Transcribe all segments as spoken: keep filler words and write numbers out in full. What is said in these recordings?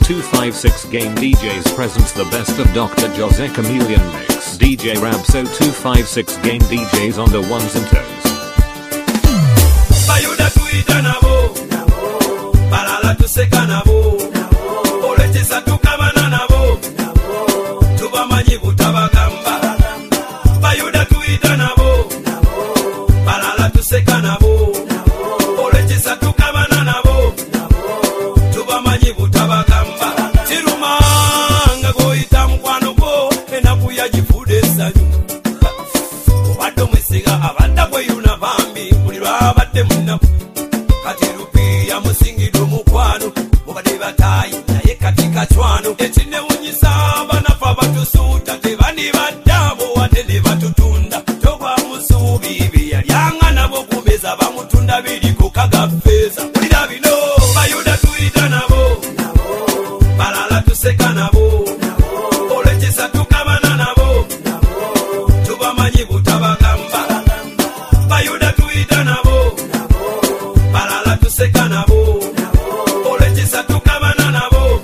two five six Game D Js presents the best of Doctor Jose Chameleon Mix. D J Rabso two five six Game D Js on the ones and twos. Bayuda tuita nabo, balala tuseka nabo, olechesa tukabana nabo, tubamanyi butabagamba. Bayuda tuita nabo, balala tuseka nabo, olechesa tukabana nabo, tubamanyi butabagamba. Tirumanga goita mukwano go, enaku yajifude sanyu. Obadde mwesiga abadda kwe yuna bambi, mulirwa abadde munaku. Kati rupiya musingidde omukwano, mubadde batayi naye kati kacwano. Ekinewunyisa banafa batusuuta, tebandi baddabo wadde ne batutunda. Togwa musuubi byeyalyanga nabo kumeza bamutunda biriko kagafeeza. Mulira bino bayuda tuyita nabo, balala tuseka nabo, olwekisa tukabana nabo, tubamanyi butabagamba. Bayuda tuyita nabo, balala tuseka nabo, olwekisa tukabana nabo,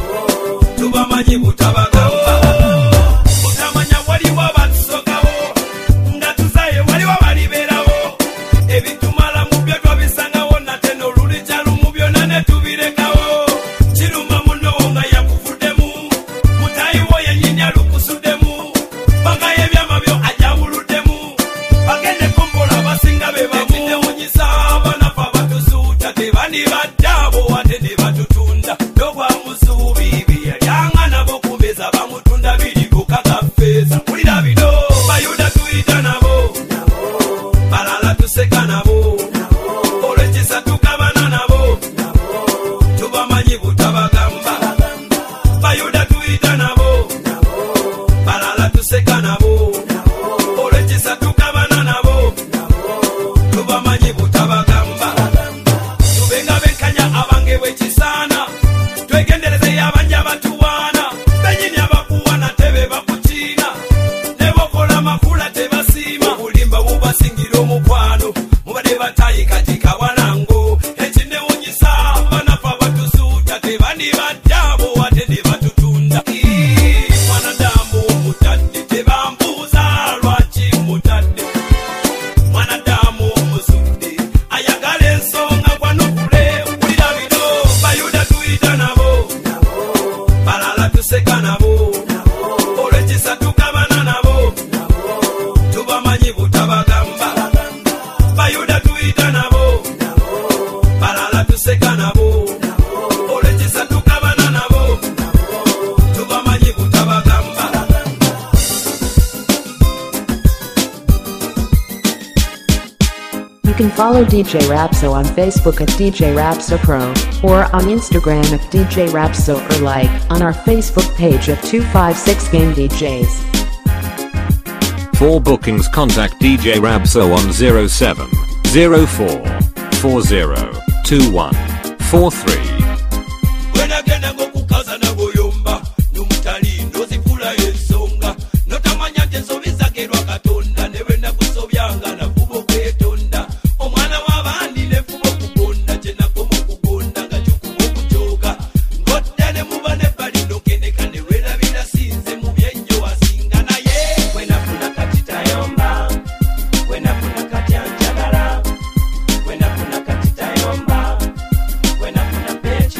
tubamanyi butabagamba. Mutamanya waliwo abatusokawo, nga tuzaye waliwo baliberawo. Ebitumala mu byo twabisangawo, nate n'olulija lumu byonna ne tubirekawo. Kiruma muno nga yakuvuddemu, mutayi wo yennyini alukusuddemu, banga y'ebyama byo ajawuluddemu, bagende kombola abasinga be bamu. Ekinewunyisa banafa batusuuta, tebandi baddabo wadde ne batutunda. Togwa musuubi byeyalyanga nabo kumeza bamutunda biriko kagafeeza. Mulira bino bayuda tuyita nabo, balala tuseka nabo, olwekisa tukabana nabo, tubamanyi butabagamba. Bayuda tuyita nabo, balala tuseka nabo, olwekisa tukabana nabo, tubamanyi butabagamba. Tubenga benkanya abange bwekisaana, twegendereze abanja batuwaana, benyini abakuwana tebe bakukiina, ne bokola makula tebasiima. Obulimba bubasingira omukwano, mubadde batayi kati kawalango. Ekinewunyisa banafa batusuuta, tebandi baddabo wadde ne batutunda. Ii, mwanadamu omutadde, tebambuuza lwaki mutadde. Mwanadamu omusudde, ayagala ensonga gwanukule. Mulira bino bayuda tuyita nabo, balala tuseka nabo, olwekisa tukabana nabo, tubamanyi butabagamba. Bayuda tuyita nabo, balala tuseka nabo, olwekisa tukabana nabo, tubamanyi butabagamba. You can follow D J Rapso on Facebook at D J Rapso Pro, or on Instagram at D J Rapso, or like on our Facebook page at two five six Game D Js. For bookings contact D J Rabso on zero seven zero four four zero two one four three. Bwenagenda ng'okukaza nagoyomba, n'omutali n'ozifula ensonga, n'otamanya nti ensobi zagerwa Katonda, ne bwe nakusobyanga nafuba okwetonda. Omwana w'abandi nefuba okugonda, kye nakoma okugonda nga ky'okuba okukyooka. Ng'odda ne muba n'ebbali n'ogendeka ne lwerabira sinze mu byennyo wasinga naye. Bwe nafuna kati tayomba, bwe nafuna kati anjagala, bwe nafuna kati tayomba, bwe nafuna pecha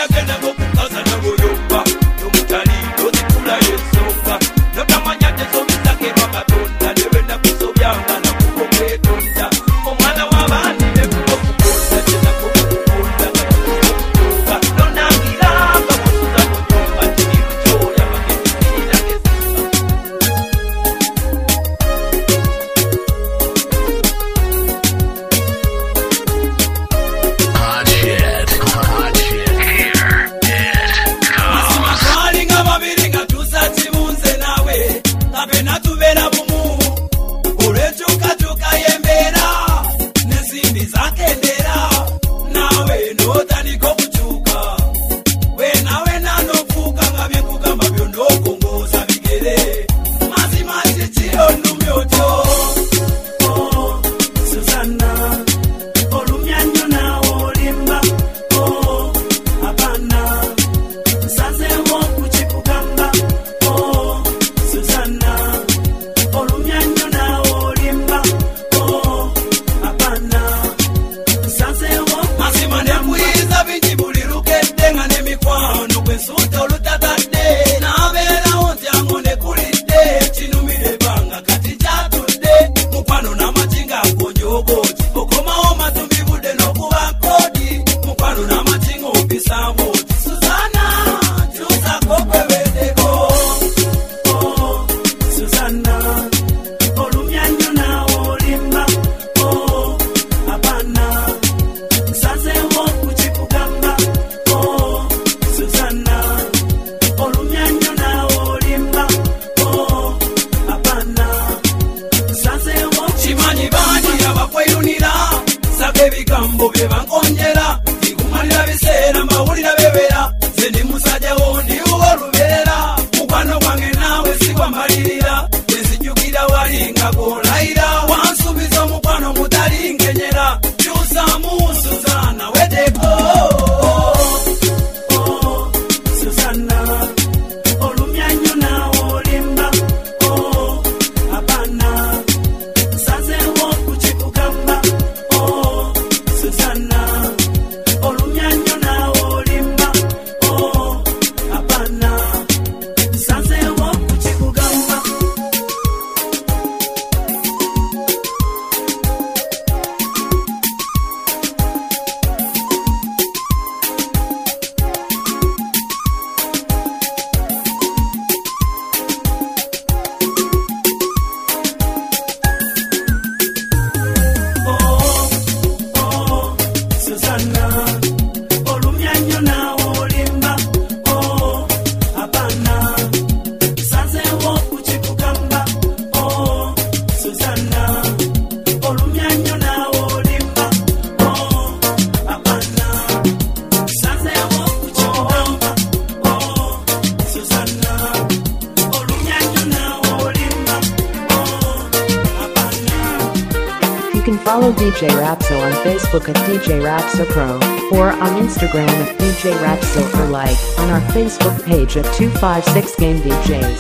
can follow D J Rapso on Facebook at D J Rapso Pro, or on Instagram at D J Rapso, or like on our Facebook page at two five six Game D Js.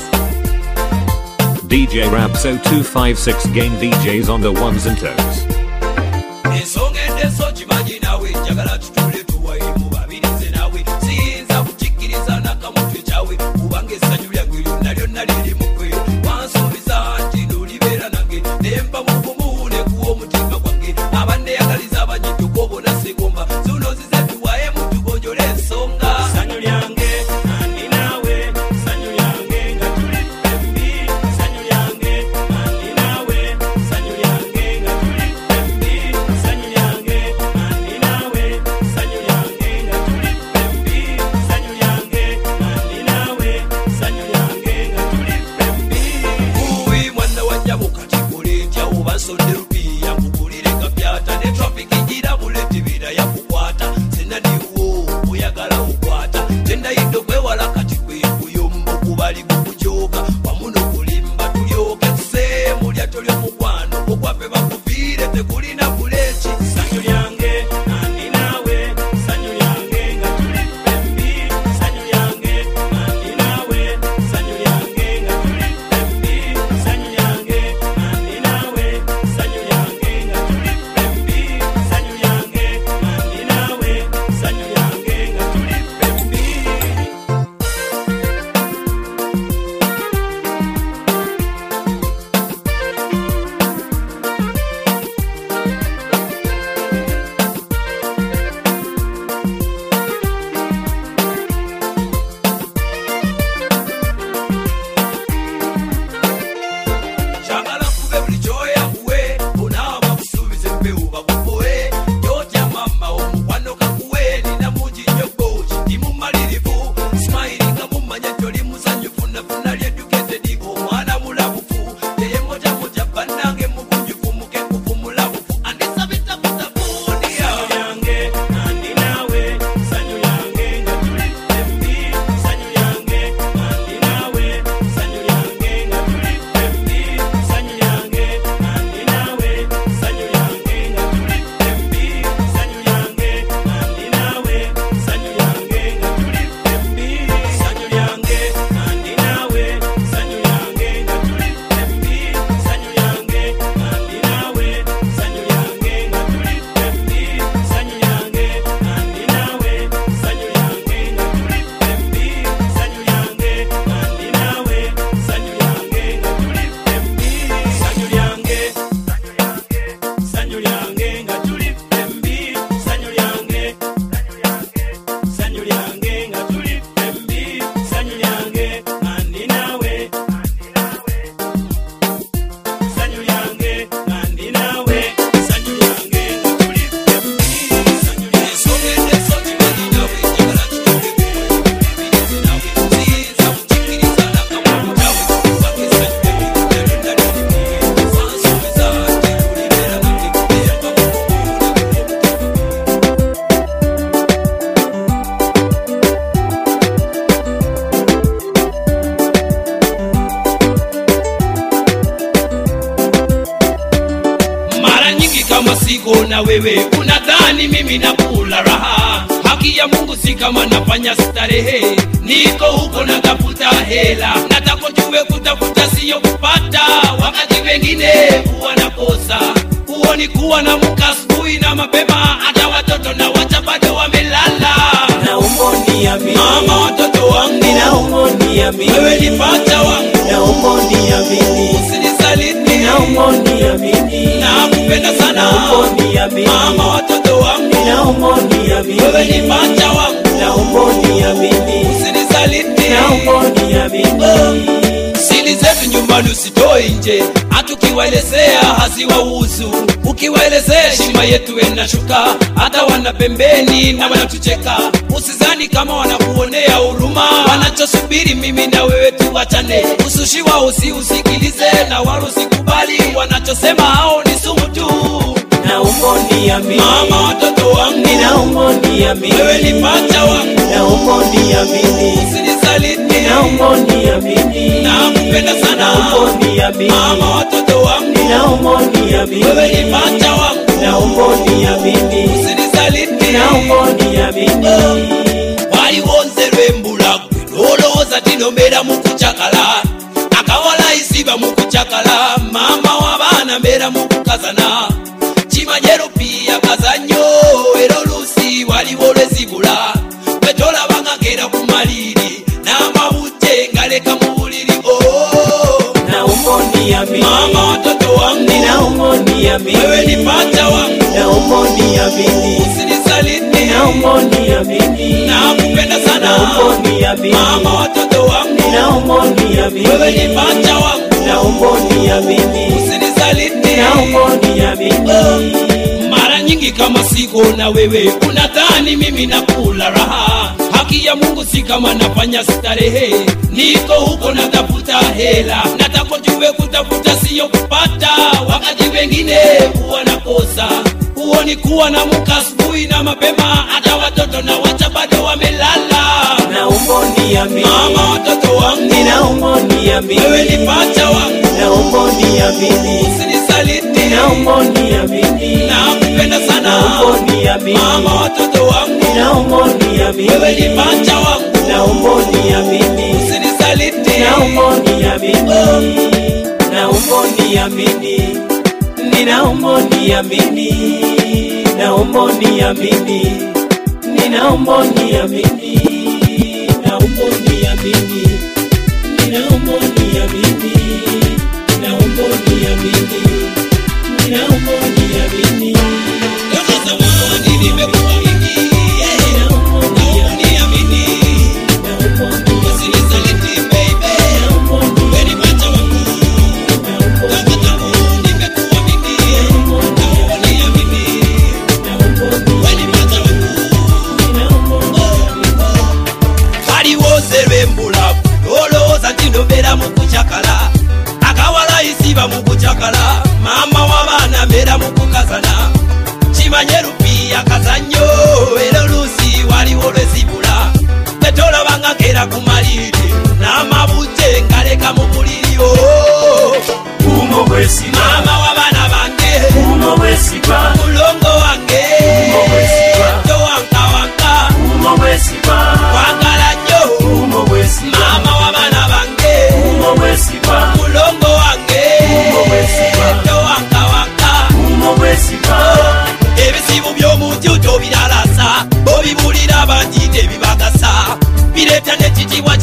D J Rapso two five six Game D Js on the ones and twos. sanyu lyange nga tuli fembi sanyu lyange andi nawe sanyu lyange andi nawe sanyu lyange nga tuli fembi sanyu lyange sogende soti mani nawe jagala tuteke bidezi nawe ziza mchikiriza na kama nawe wake sanyu fembi nalunda nalimi sansu meza tulibera katikubera kama mara nyingi kama siko na wewe unadhani mimi nakula raha. Haki ya Mungu si kama nafanya starehe, niko huko natafuta hela. Nataka jue kutafuta sio kupata, wakati wengine huwa nakosa. Huo ni kuwa na muka asubuhi na mapema, hata watoto na wacha bado wamelala. Naomba uniamini Mama watoto wangu, naomba uniamini wewe ni pacha wangu, naomba uniamini usinisaliti, naomba uniamini nakupenda sana. naomba uniamini Mama watoto wangu, naomba uniamini wewe ni pacha wangu, naomba uniamini usinisaliti, naomba uniamini siri zetu nyumbani usitoe nje, hatukiwaelezea haziwahusu. Ukiwaelezea heshima yetu inashuka, hata wana pembeni na wanatucheka. Usizani kama wanakuonea huruma, wanachosubiri mimi na wewe tuachane. Usushi wao usiusikilize na wala usikubali, wanachosema hao ni sumu tu. naomba uniamini Mama watoto wangu, naomba uniamini wewe ni pacha wangu, naomba uniamini usinisaliti, naomba uniamini nakupenda sana. naomba uniamini Mama watoto wangu, naomba uniamini wewe ni pacha wangu, naomba uniamini usinisaliti, naomba uniamini waliwonzerwe mbulagwe nolowoza tinombera mukuchakala akawala isiba mukuchakala mama wabana mbera mukukazana chimanyero pia kazanyo ero lusi waliwo lwezibula petola bangagera kumaliri n'amabute ngaleka mu buliri oh. naomba uniamini Mama watoto wangu, naomba uniamini wewe ni pacha wangu, naomba uniamini usinisaliti, naomba uniamini nakupenda sana. naomba uniamini Mama watoto wangu, naomba uniamini wewe ni pacha wangu, naomba uniamini usinisaliti, naomba uniamini mara nyingi kama siko na wewe unadhani mimi nakula raha. Haki ya Mungu si kama nafanya starehe, niko huko natafuta hela. Nataka jue kutafuta sio kupata, wakati wengine huwa nakosa. Huo ni kuwa na muka asubuhi na mapema, hata watoto na wacha bado wamelala. naomba uniamini Mama watoto wangu, naomba uniamini wewe ni pacha wangu, naomba uniamini usinisaliti, naomba uniamini nakupenda sana. naomba uniamini Mama watoto wangu, naomba uniamini wewe ni pacha wangu, naomba uniamini usinisaliti, naomba uniamini naomba uniamini ninaomba uniamini naomba uniamini ninaomba uniamini naomba uniamini ninaomba uniamini naomba uniamini ninaomba uniamini Toka zamani nimekuwa mimi, naomba uniamini, usinisaliti baby, wewe ni pacha wangu. Toka tangu nimekuwa mimi, uniamini, wewe ni pacha wangu. Kaliwozerwe mbulafu olowooza tinobeera mukuchakala akawala isiba mukuchakala mama w'abaana mbeera mukukazana kimanye lupiya kazanyo era oluusi waliwo lwezibula tetolabanga kera ku maliri n'amabute ngaleka mu buliriyo Umo bwesiba mama w'abaana bange Umo bwesiba mulongo wange Umo bwesiba towankawanka Umo bwesiba kwagala nnyo Umo bwesiba mama w'abaana bange Umo bwesiba mulongo wange Umo bwesiba towankawanka Umo bwesiba ebisibu by'omuntu tobiralasa bobibulira bangi tebibagasa bireeta n'ekitiibwa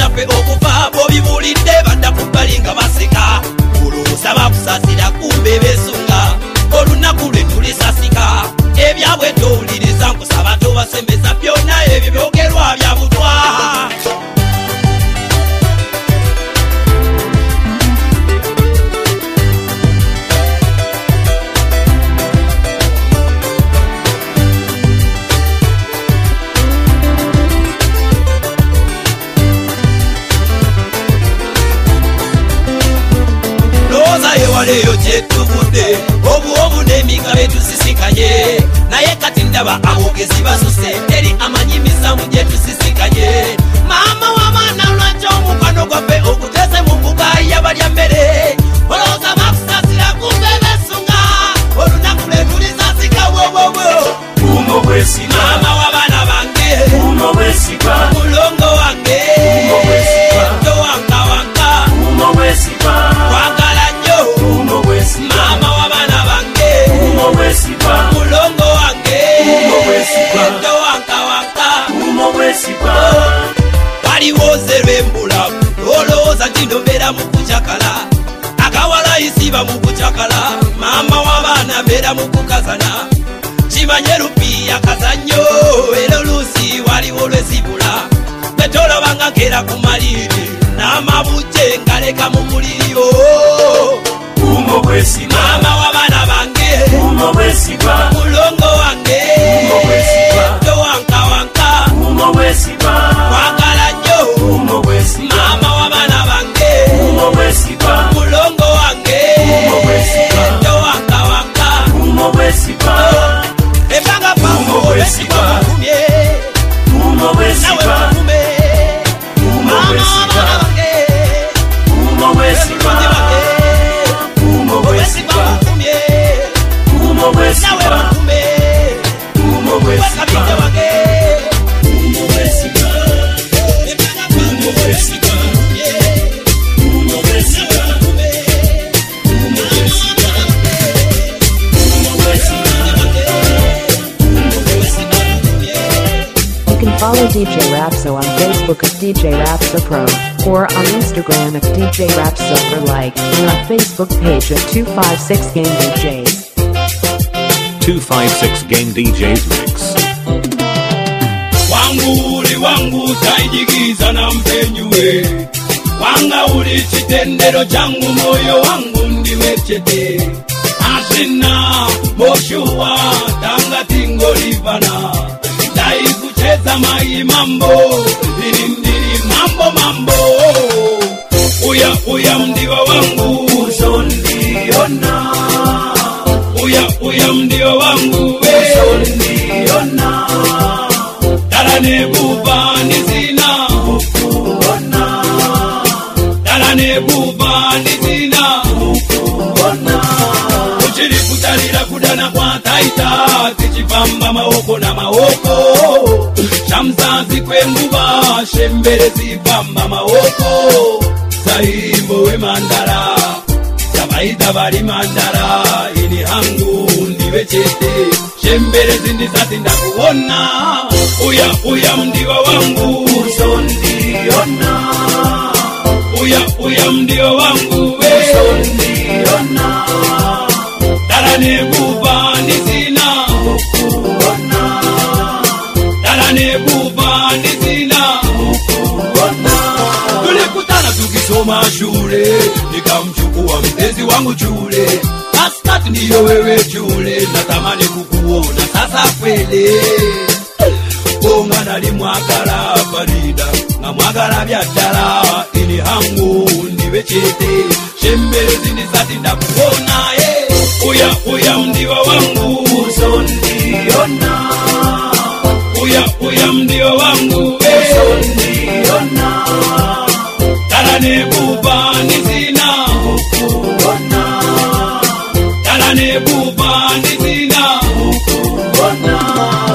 Waliwoze lwembula olowooza nti ndobeera mu kucakala akawala isiba mu kucakala mama w'abaana mbeera mu kukazana kimanye lupiya kazannyo era oluusi waliwo lwezibula betolabanga nkera ku maliri n'amabujje ngaleka mu muliriyo Umo bwesigwa mama w'abaana bange Umo bwesigwa mulongo wange Umo bwesigwa towankawanka Umo bwesigwa kwagala nnyo Umo bwesigwa mama w'abaana bange Umo bwesigwa mulongo wange Umo bwesigwa towankawanka Umo bwesigwa ebanga pamu bwesigwa mukumye Umo bwesigwa nawe mukume Umo mama bwesigwa w'abaana bange Umo bwesigwa Umo bwesigwa mukumye Umo nawe bwesigwa mukume Umo bwesigwa wakabinja wange Umo bwesigwa ebanga pamu bwesigwa Umo bwesigwa Umo bwesigwa Umo bwesigwa You can follow D J Rapso on Facebook at D J Rapso Pro, or on Instagram at D J Rapso or like on our Facebook page at two five six Game D Js. two five six Game D Js Mix. wangu uli wangu taijigiza na mpenyuwe wanga uli chitendero changu moyo wangu ndiwechete asina moshuwa tanga tingolivana dai kucheza mai mambo ilindiri mambo mambo uya uya mdiwa wangu Uzondiona uya uya mdiwa wangu we Uzondiona dalane bubani zina Ukuona dalane bubani zina Ukuona uchiri kutalira kudana kwa taita tichipamba maoko na maoko shamzazi kwenguba shembere zipamba maoko saimbo we mandara sabaita bali mandara ini hangu ndiwe chete shembere zindi zati ndakuona uya uya mdiwa wangu Uzondiona uya uya mdiwa wangu we Uzondiona dalane bubani zina Ukuona dalane bubani zina Ukuona tulikutana tukisoma shule nikamchukua mpenzi wangu shule askati ndiyo wewe shule natamani kukuona sasa kwele bonga nali mwagala farida nga mwagala byaddala ini hangu ndiwe chete shembere zindi zati ndakuona eh. uya uya mdiwa wangu Uzondiona uya uya mdiwa wangu eh. Uzondiona dalane bubani zina Ukuona dalane bubani zina Ukuona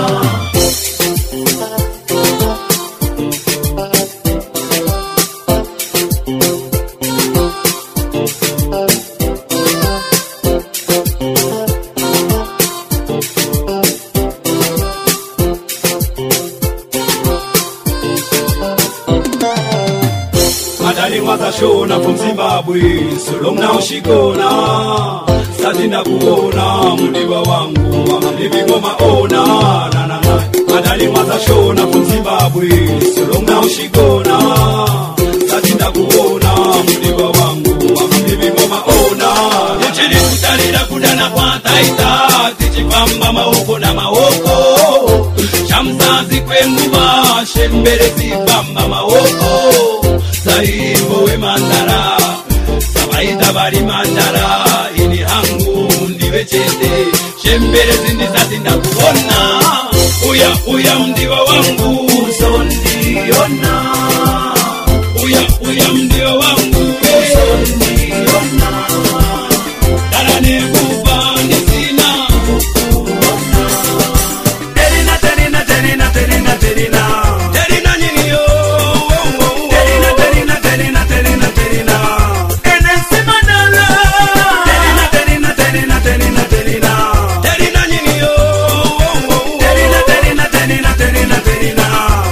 Madali Shona from Zimbabwe, so long now she gonna starting to kuona mudiwa wangu mama living on my own na na na Madali Shona from Zimbabwe, so long now she gonna starting to kuona mudiwa wangu mama living on my own na Uchili kutalira kudana kwa taita tichipamba maoko na maoko Shamzazi kwenguba shembere zipamba maoko Saimbo we mandara Sabaita bari mandara Ini hangu ndiwe chete Shembere zindi zati ndakuona Uya uya mdiwa wangu Uzondiona Uya uya mdiwa wangu Uzondiona Darane kubani sina Terina terina terina terina terina Terina nyini yo Terina terina terina terina terina Enesi manala Terina terina terina terina terina Terina nyini yo Terina terina terina terina terina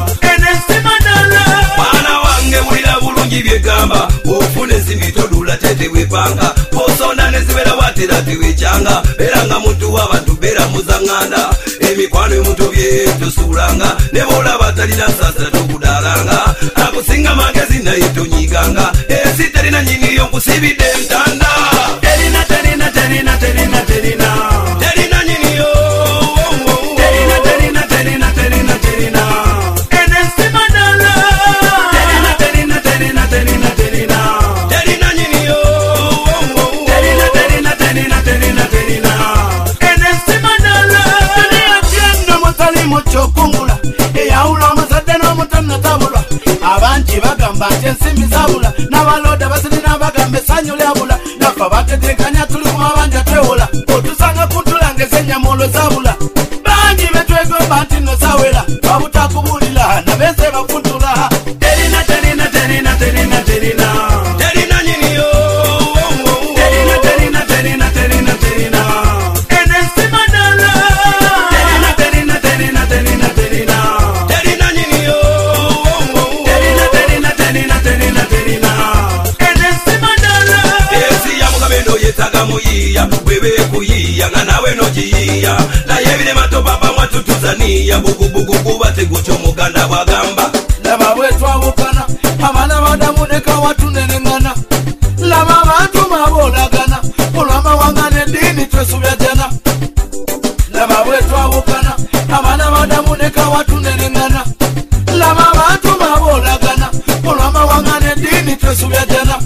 batira tiwichanga beranga muntu w'abantu bera muzanganda emikwano emuto byetusulanga nebola batalina sasa tukudalanga akusinga magezi naye tonyiganga esi terina nyingi yokusibide mtanda terina terina terina terina terina terina nyingi yo terina terina terina terina terina enesi madala terina terina terina terina terina terina nyingi yo terina terina terina terina terina enesi madala terina tienda motali mocho kungula eyaula mazade no mutana tabula abanji bagamba ensimbi zabula nabaloda basinina bagambe sanyo lyabula nafa batetekanya tuli kumabanja twewola otusanga kutulange senyamolo zabula banji betwego batino sawela babutakubulila nabese bafuntula terina terina terina terina terina terina nyini yo terina terina terina terina terina enesi madala terina terina terina terina terina terina nyini yo terina terina terina terina terina enesi madala esi ya mugamendo yetaga muyiya bwebe kuyiya nga nawe no jiyiya na yebile mato papa mwatu tuzania bugu bugu kubate gucho muganda bagamba laba bwetu abukana amana badamu neka watu nenengana laba bantu mabolagana olwama wangane dini twesubya jana laba bwetu abukana amana badamu neka watu nenengana laba bantu mabolagana olwama wangane dini twesubya jana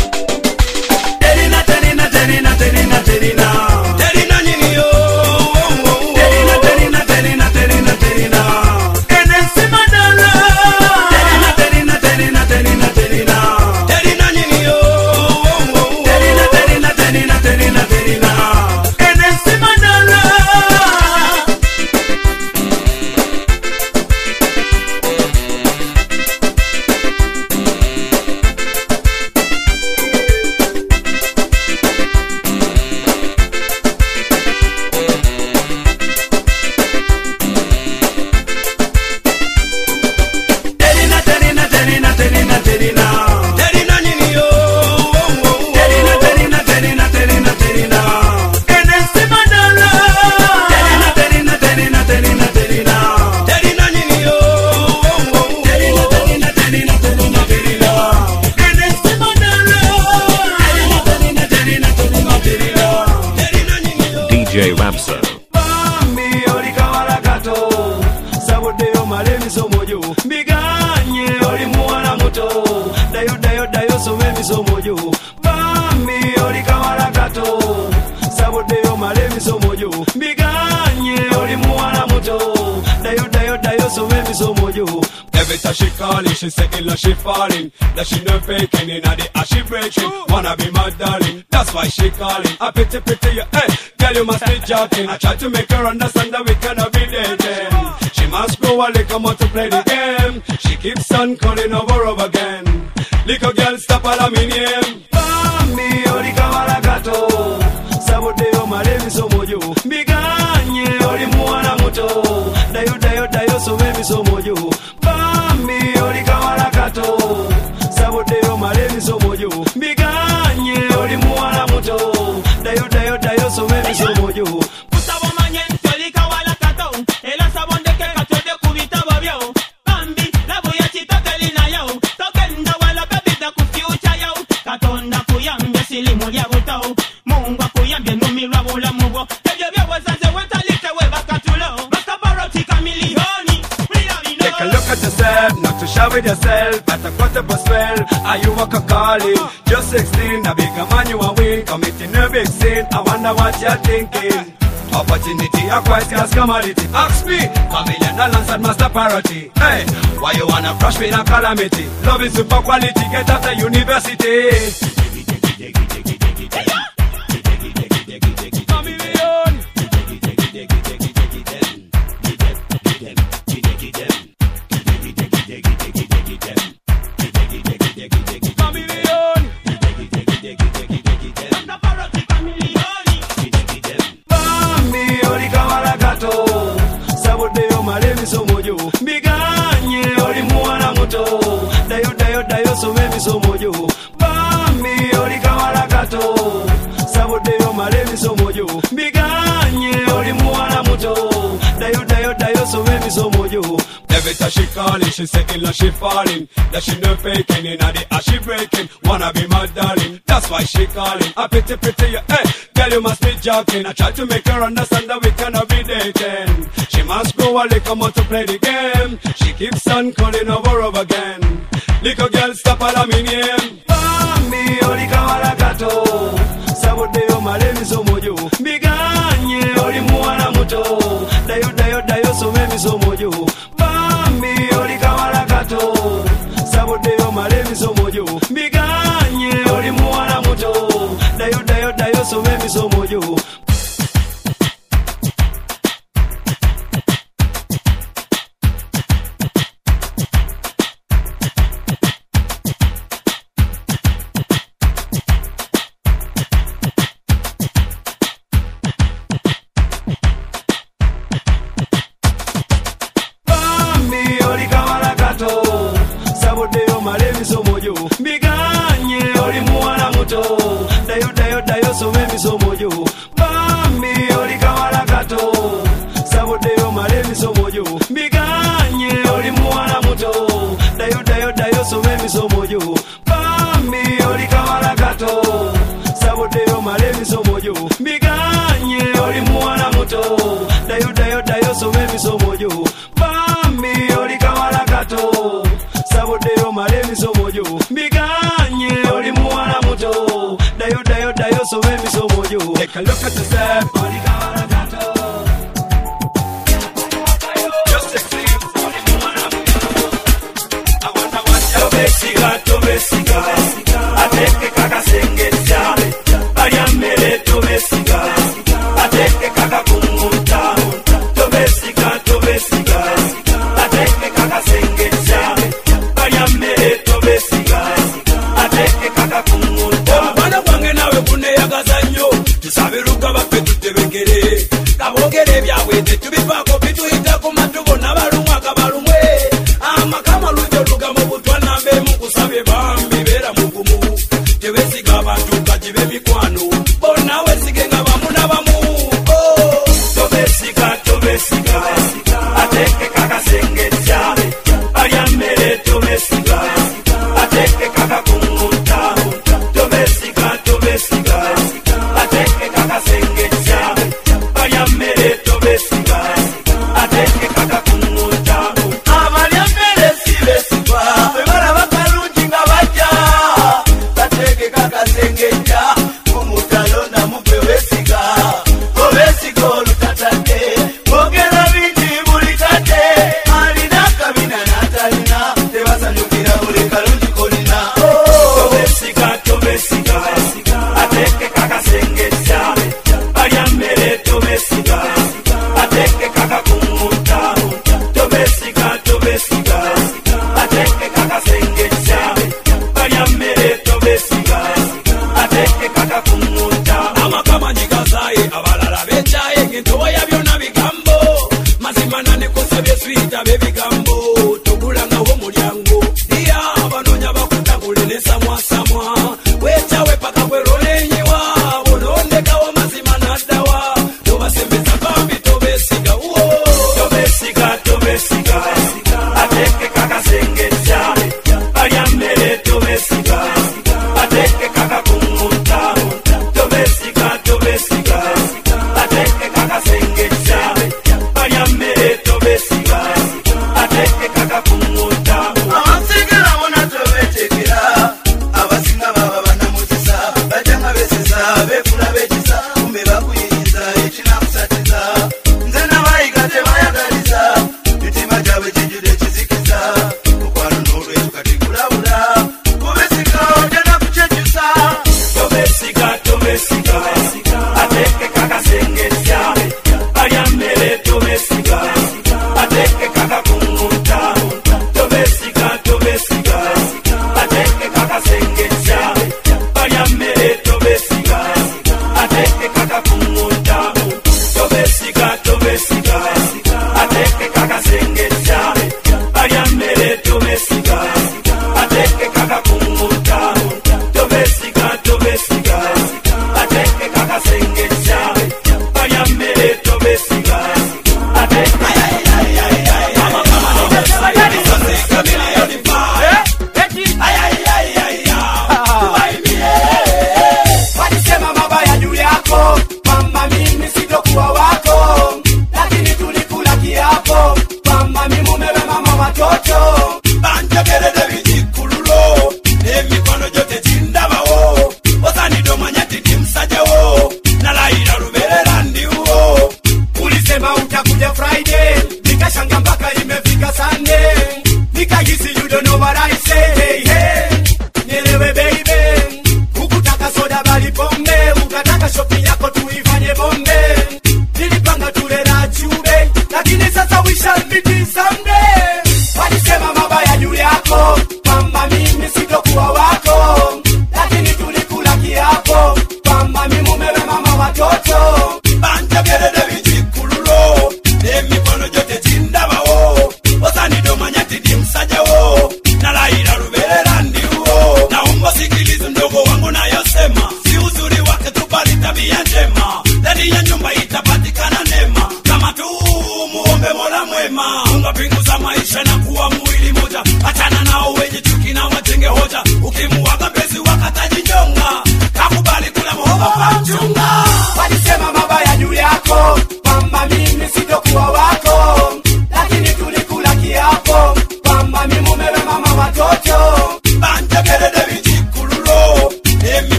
terina terina terina terina terina terina nyini yo terina terina terina terina terina enesi madala terina terina terina terina terina terina nyini yo terina terina terina terina terina enesi madala terina terina terina terina terina terina nyini yo terina terina terina terina terina enesi madala terina terina terina terina terina terina nyini yo terina terina terina terina terina enesi madala terina terina terina terina terina nyini yo D J Rapso. Bambi olikawala kato sabudeyo malemiso mojo mbiganye oli muwala muto dayo dayo dayo some misomo jo Bambi olikawala kato sabudeyo malemiso mojo mbiganye oli muwala muto dayo dayo dayo some misomo jo. Every time she calling, she saying like she falling. That she no faking in the ass she breaking. Wanna be my darling, that's why she calling. I pity pity you, hey, girl you must be joking. I try to make her understand that we cannot be dating. She must go a little more to play the game. She keeps on calling over over again. Little girl stop all me name. Bambi olikawala kato sabudeyo malemiso mojo mbiganye oli muwala muto dayo dayo dayo some misomo jo. Bambi olikawala kato sabudeyo malemiso mojo mbiganye oli muwala muto dayo dayo dayo some misomo jo. Kusabo manyente olikawala kato ela sabonde ke kato de kubita babyo Bambi labo ya chitokelina yo tokenda wala bebida ku future yo katonda kuyambye silimu lya buto Mungu akuyambye numirwa bulamu bwo ebyo byawazaze wetalike we bakatulo bakabaroti kamilioni. Take a look at yourself, not to shout with yourself. At a quarter past twelve, are you walk a calling? Just sixteen, a bigger man you are win. Committing a big sin, I wonder what you're thinking. Opportunity acquires gas commodity. Ask me, chameleon alongside master parity. Hey, why you wanna crush me in a calamity? Love is super quality, get after university. Mbiganye oli muwala muto dayo dayo dayo some misomo jo Bambi olikawala kato sabudeyo male later she calling, she saying that she falling, that she no faking, in the ass she breaking, wanna be my darling, that's why she calling. A pretty pretty, hey, girl you must be joking. I try to make her understand that we cannot be dating. She must grow a little more to play the game. She keeps on calling over over again. Little girl stop all of me name. Bambi olika wala kato, sabode yo malemi so mojo. Biganye oli muwana muto, dayo dayo dayo so memi so mojo. Bambi olika wala kato, sabode yo malemi so mojo. Biganye oli muwana muto, dayo dayo dayo so memi so mojo. So memi so mojo. Bambi olika wala kato, sabode yo malemi so mojo. Biganye oli muwana muto, dayo dayo dayo so memi so mojo. Bambi olika wala kato, sabode yo malemi so mojo. Biganye oli muwana muto, dayo dayo dayo so memi so mojo. Bambi olika wala kato, sabode yo malemi so mojo. Biganye oli muwana muto, dayo dayo dayo so memi so mojo. Take a look at the step. Just a clip. I wonder what you're Tobesiga, Tobesiga, ateke kaka sengeja, ayamele Tobesiga, ateke kaka kumuta, Tobesiga, Tobesiga, ateke kaka sengeja, ayamele Tobesiga, ateke kaka kumuta. Bana wange nawe kune yagazanyo, tusabiruka bafe tutebekere, kabogere byawe tetubipako bituita ku matubo n'abalumwa kabalumwe, amakama lujo luga mu butwana be mukusabe bambi bera mugumu, tebesiga abantu kajibe mikwano, bona wesige nga bamu n'abamu. Oh, Tobesiga, Tobesiga, ateke kaka sengeja, ayamere Tobesiga, ateke kaka kumuta, Tobesiga, Tobesiga, ateke kaka sengeja, ayamere Tobesiga, ateke kaka kumuta, amayamere sibesigwa,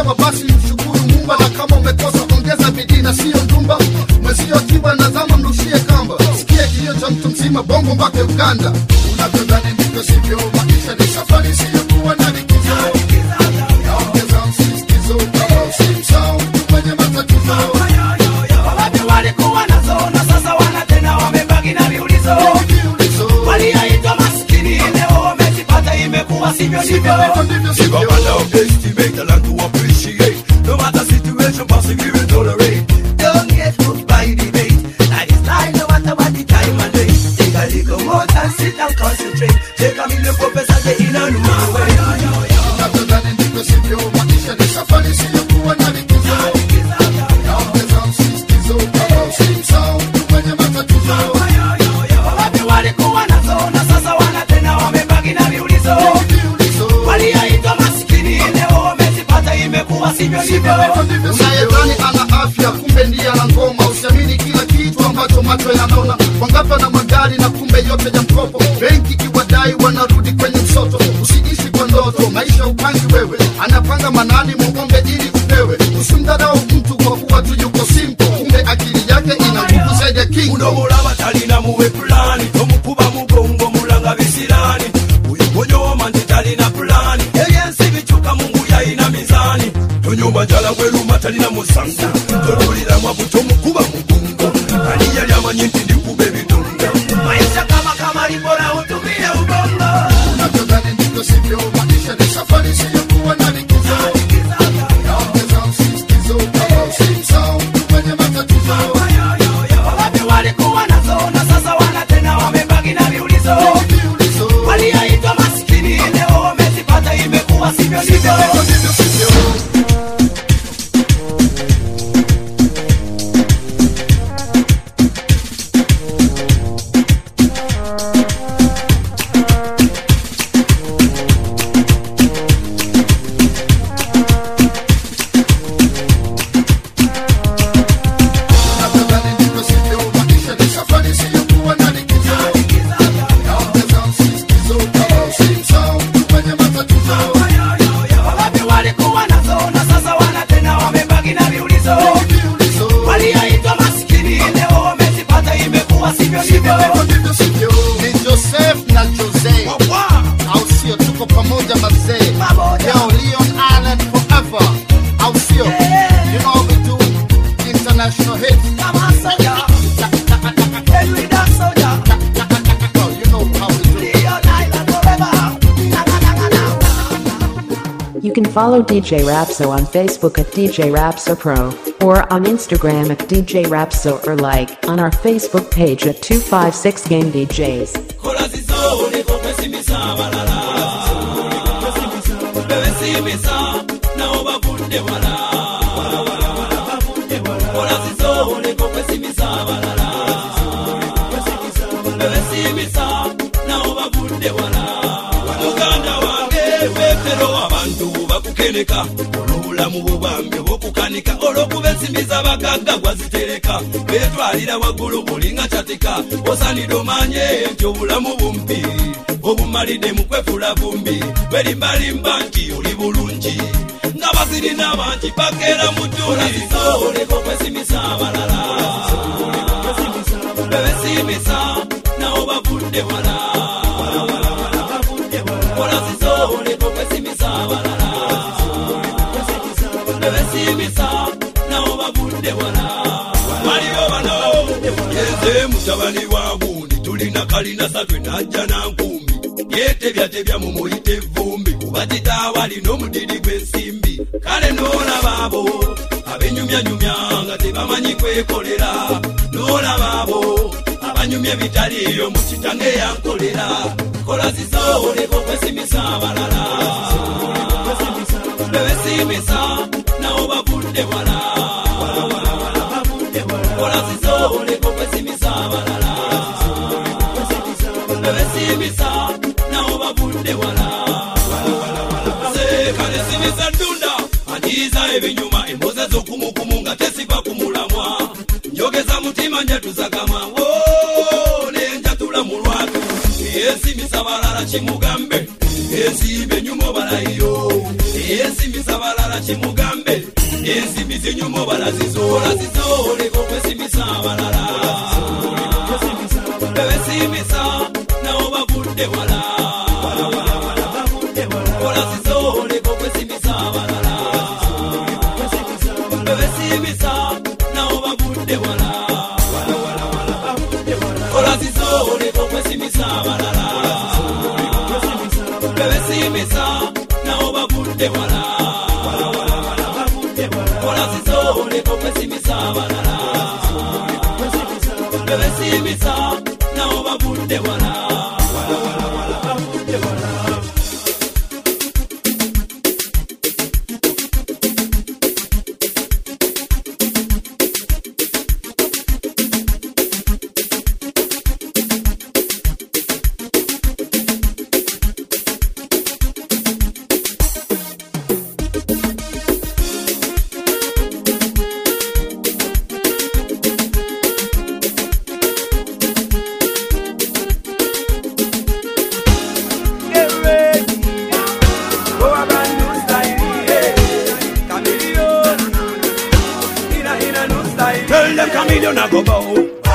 umepewa basi mshukuru Mungu, na kama umekosa ongeza bidii na sio ndumba. Mwezio akiwa na zama mrushie kamba, sikia kilio cha mtu mzima bongo mpaka Uganda. Unavyodhani ndivyo sivyo, maisha ni safari sio kuwa na likizo. Yaongeza msisitizo kama usimsahau mwenye matatizo. Wapi walikuwa nazo na sasa wana tena wamebaki na viulizo. Walioitwa maskini leo wamejipata, imekuwa sivyo sivyo. Sivyo wanda estimate the land to appreciate. No matter situation passing you will tolerate. Don't get hooked by debate. Life is life no matter what the time and day. Take a little more time, sit and concentrate. Take a million professors they in a new way. Unavyodhani ndivyo sivyo, maisha ni safari sio kuwa na likizo. Yaongeza msisitizo kama usimsahau mwenye matatizo. Wapi walikuwa nazo na sasa wana tena wamebaki na viulizo. Walioitwa maskini leo wamejipata, imekuwa sivyo sivyo. Unayedhani ana afya kumbe ndiye ana ngoma. Usiamini kila kitu ambacho macho yanaona. Wangapi na magari na kumbe yote ya mkopo. Benki iwadai wanarudi kwenye msoto. Usiishi kwa ndoto, maisha upangi wewe. Anapanga manani muombe ili upewe. Usimdharau mtu kwa kuwa tu yuko simple, kumbe akili yake ina nguvu zaidi ya king. Unomulaba talina muwe plani, tomukuba mugongo mulanga bisirani. Uyobonyoma nti talina plani, eyensi bichuka Mungu yaina mizani. Tonyoma jala weluma talina musanga, totulira mwabuto mukuba mugongo. Ani yali amanyi nti ndikube bitunda. Maisha kama kama libora utumie ubongo. Unavyodhani ndivyo sivyo, maisha ni safari sio kuwa na likizo. Yaongeza msisitizo kama usimsahau mwenye matatizo. Wapi walikuwa nazo na sasa wana tena wamebaki na viulizo. Walioitwa maskini leo wamejipata, imekuwa sivyo sivyo. Unavyodhani ndivyo sivyo, maisha ni safari sio kuwa na likizo. Yaongeza msisitizo kama usimsahau mwenye matatizo. Wapi walikuwa nazo na sasa wana tena wamebaki na viulizo. Walioitwa maskini leo wamejipata, imekuwa sivyo sivyo. Ni Joseph na Jose, au sio? Tuko pamoja mazee. Yo, Leon Island forever, au sio? You know we do international hits. Kama soja, Henry da soja, Oh, you know how we do. Leon Island forever. Na na na na na. You can follow D J Rapso on Facebook at D J Rapso Pro, or on Instagram at D J Rapso, or like on our Facebook page at two five six Game D Js. Kola zizole ko pesimisa balala. Pesimisa na obabunde wala. Kola zizole ko pesimisa balala. Pesimisa na obabunde wala. Uganda wange wetero abantu bakukeneka. Olulamu bwambe bokukanika olokubesimiza bagaga gwazitereka. Betwalira waggulu bulinga kyatika. Osanidde omanye nti obulamu bumpi, obumalidde mu kwefula bumbi. Berimbalimba nti oli bulungi, nga bazirina bangi bakeera mu dduli. Oleko kwesimisa abalala, bebesimisa nawo bavudde wala. Olazizo oleko kwesimisa abalala, bebesimisa nawo bavudde wala. Waliwo bano yeze mutabani wa gundi, tulina kalina satwe najja na nkumbi. Yetebya tebya mu muyite vumbi, kuba kitaawa alina omudidi gw'ensimbi. Kale n'olaba abo abenyumyanyumya nga tebamanyi kwekolera, n'olaba abo abanyumya ebitaliiyo mu kitange yankolera. Kola zizooleko kwesimisa abalala, bebesimisa nawo bavudde wala. Kola zizooleko kwesimisa abalala, bebesimisa nawo bavudde wala. Sekale simisa ddunda anjiza ebinyuma, emboza z'okumukumu nga tesiba kumulamwa. Njogeza mutima njatuzagama wo nenjatula mu lwatu. Eyesimisa balala kimugambe, ezimbe nyuma balayo. yesimisa balala kimugambe ensimi zinyumo balazizola zizole kokwesimisa balala bebesimisa nawo bavudde wala olazizole kokwesimisa balala bebesimisa nawo bavudde wala olazizole kokwesimisa balala bebesimisa nawo bavudde wala olazizole kokwesimisa balala bebesimisa nawo bavudde wala Tell them chameleon I go bow.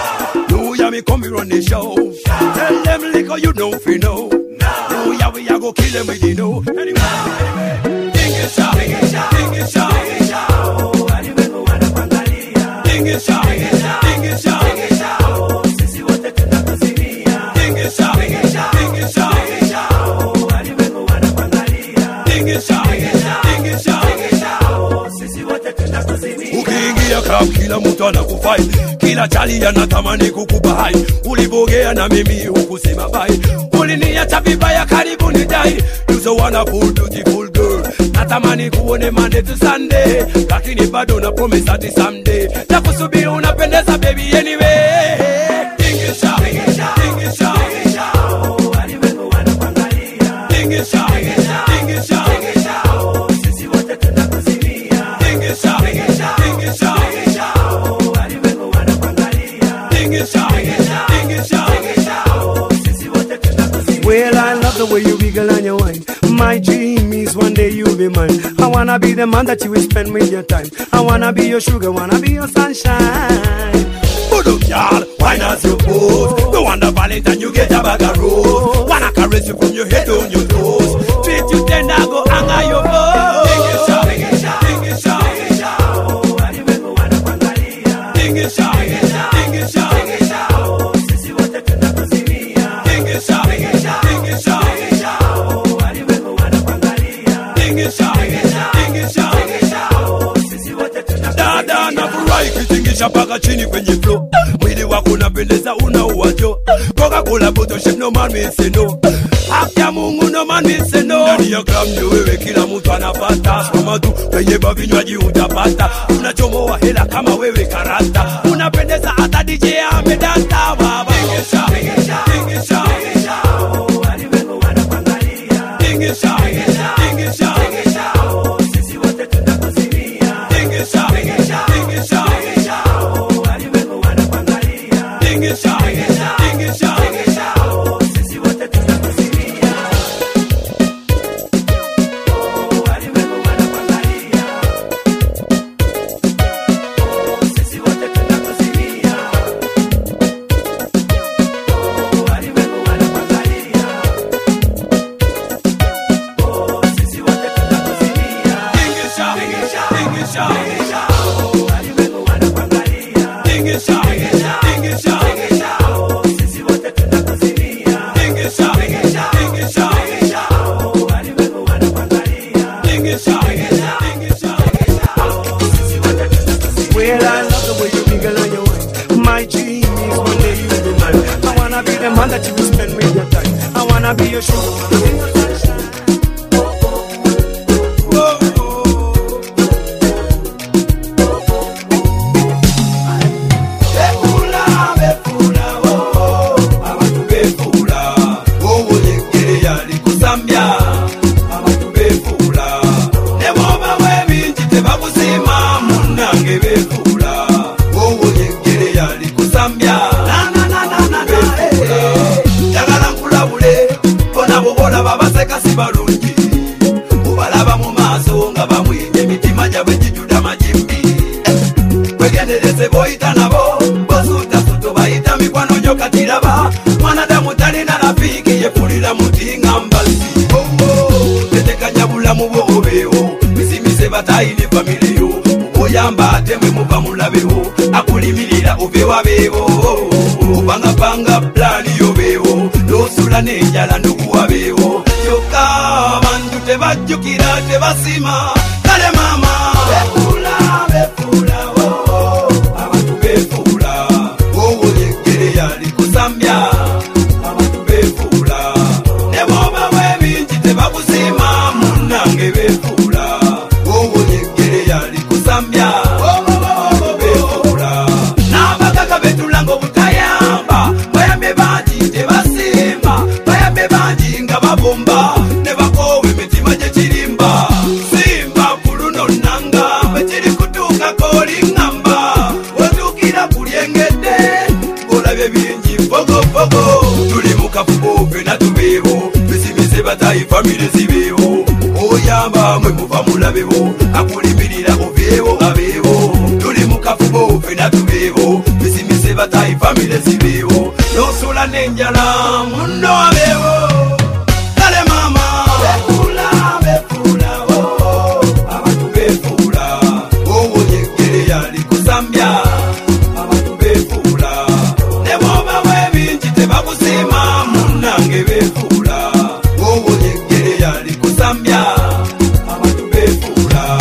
You ya me come here on the show. Tell them liquor you don't feel no. You ya we ya go kill them with the no. Anyway, anyway. Ding it shot, ding it shot, ding it shot, ding it shot. Oh, anyway go wana kuangalia. Ding it shot, ding it shot, ding it shot, ding it shot. Oh, sisi wote tunakusimia. Ding it shot, ding it shot, ding it shot, ding it shot. Oh, anyway go wana kuangalia. Ding it shot, ding it shot, ding it shot, ding it shot. Oh, sisi wote tunakusimia. Ukiingia club kila mtu anakufai, kila chali anatamani kukupa hai. Ulivogea na mimi hukusema bye, uliniacha vibaya karibu ni dai. You so wonderful beautiful girl, natamani kuone Monday to Sunday, lakini bado na promise ati someday takusubiri. Unapendeza baby anyway. Tingisha, tingisha, tingisha, tingisha. Oh, anyway go wana kuangalia. Tingisha, tingisha, tingisha, tingisha. Oh, sisi wote tunakusimia. Tingisha, tingisha, tingisha, tingisha. Oh, anyway go wana kuangalia. Tingisha, tingisha, tingisha, tingisha. Oh, sisi wote tunakusimia. Well, I love the way you wiggle and you whine. My dream is one day you'll be mine. I wanna be the man that you will spend with your time. I wanna be your sugar, wanna be your sunshine. Put up, y'all, why not your pose? No wonder Valentine, you get a bag of rose. Wanna caress you from your head on your toes. Treat you tender, go hang on your bones. Ding it shot, ding it shot, ding it shot, ding it shot. Oh, anyway go wana kuangalia. Ding it shot, ding it shot, ding it shot, ding it shot. Oh, sisi wote tunakusimia. Ding it shot, ding it shot, ding it shot, ding it shot. Oh, anyway go wana kuangalia. Ding it shot, ding it shot, ding it shot, ding it shot. Oh, sisi wote tunakusimia. Dada na furahi kitingisha paka chini kwenye flow. Mwili wako unapendeza unaua jo. Coca-Cola bottle shape no man me say no. Haki ya Mungu no man me say no. Ndani ya club ni wewe kila mtu anapata. Soma tu kwenye vinywaji utapata. Unachomoa hela kama wewe karata. Unapendeza hata D J amedata baba. Tingisha, tingisha, tingisha, tingisha. Oh, anyway go wana kuangalia. Tingisha, tingisha, tingisha, tingisha. Oh, sisi wote tunakusimia. Tingisha, tingisha, tingisha, tingisha. Oh, anyway go wana kuangalia. Tingisha, tingisha, tingisha, tingisha. Oh, sisi wote tunakusimia. Oh, anyway go wana kuangalia. Oh, sisi wote tunakusimia. Oh, anyway go wana kuangalia. Oh, sisi wote tunakusimia. Tingisha, tingisha, tingisha, tingisha. Oh, anyway go wana kuangalia. Tingisha, tingisha, tingisha, tingisha. Oh, sisi wote tunakusimia. Tingisha, tingisha, tingisha, tingisha. Oh, anyway go wana kuangalia. Tingisha, tingisha, tingisha, tingisha. Oh, sisi wote tunakusimia. Well, I love the way you wiggle and you whine. My dream is one day you'll be mine. I wanna be the man that you will spend with your time. I wanna be your sugar, wanna be your sunshine. Oh, oh. Befula, befula, oh, oh. Abantu befula. Oh, yekere yali kusambya. Abantu befula. Ne boba webinji tebakusima munange befula. Oh, yekere yali kusambya. Na na na na na na. Befula. Yagala nkulabule. Bona bobola baba manya wejijuda majimbi wegendereze boita nabo bosuta suto baita mikwano nyoka tiraba mwanadamu talina rafiki yepulira mutinga mbazi tetekanya bulamu bwobeewo misimise batayine familiyo oyamba atemwe muva mulabewo akulimirira obewa beewo bangapanga plani yobeewo nosula nenjala nokuwabeewo kyokka abantu tebajjukira tebasima kale mama befula befula oh, abantu befula wowo yeggere yali kusambya abantu befula ne bwoba bwebingi tebabusima munnange befula wowo yeggere yali kusambya befula n'abagagga betulanga obutayamba bayambe bangi tebasimba bayambe bangi nga babomba ne bakowe emitima gye kirimba simba kuluno nanga bekiri kutuuka kolingamba otuukira kulyengedde olabye bingi fogofogo tuli mu kafubo fena tubeewo bisimize batayi famire zibeewo oyamba mwe muva mulabewo akulimirira obeewo abeewo tuli mu kafubo fena tubeewo bisimize batayi famire zibeewo nosula n'enjala munno abeewo kale mama befula befula oh, abantu befula wowo yeggere yali kusambya abantu befula ne bwoba bwebingi tebabusima munnange befula wowo yeggere yali kusambya abantu befula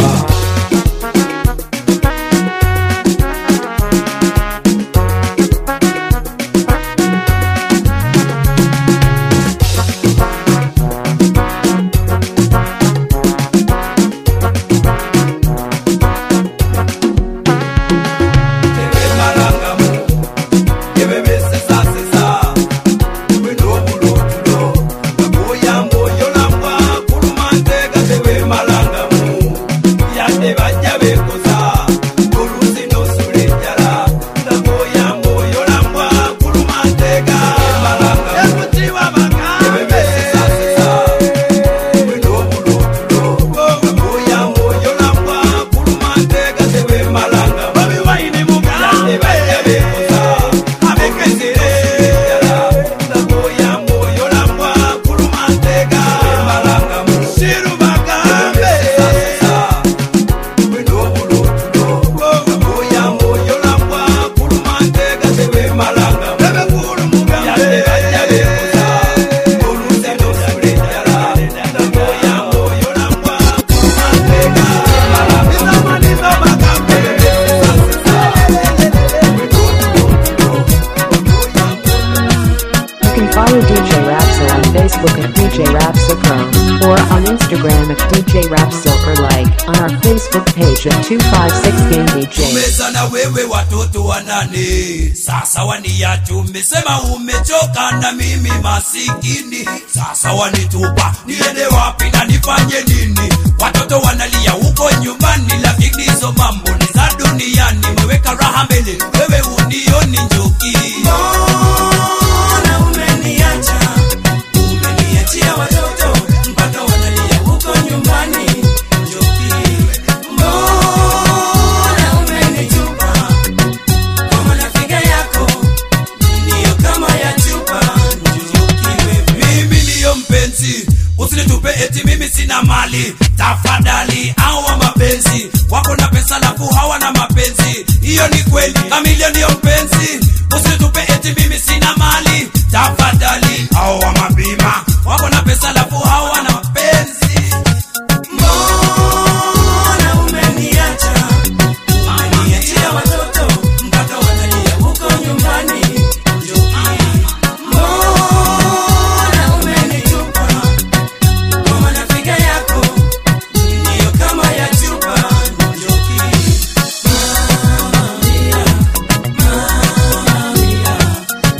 Follow D J Rapso on Facebook at D J Rapso Pro, or on Instagram at D J Rapso, or like on our Facebook page at two five six Game D J. Umeza na wewe watoto wanane, sasa waniacha umesema umechoka na mimi masikini, sasa wanitupa niende wapi na nifanye nini? Watoto wanalia huko nyumbani, lakini hizo mambo ni za duniani. Mweka raha mbele, wewe unioni njoki. Umeniachia watoto mpaka wanalia huko nyumbani, njoki. Mbona umenitupa kama nafiga yako niyo kama ya chupa, njoki wewe. Mimi niyo mpenzi, usinitupe eti mimi sina mali. Tafadhali hawa mapenzi wako na pesa lafu hawana mapenzi, hiyo ni kweli. Kamilio niyo mpenzi, usinitupe eti mimi sina mali. Tafadhali hawa mabima wako na pesa lafu hawana mapenzi. Mbona umeniacha? Umeniachia watoto mpaka wanalia huko nyumbani, njoki. Mbona umenitupa kama nafiga yako niyo kama ya chupa, njoki. Mamia, mamia,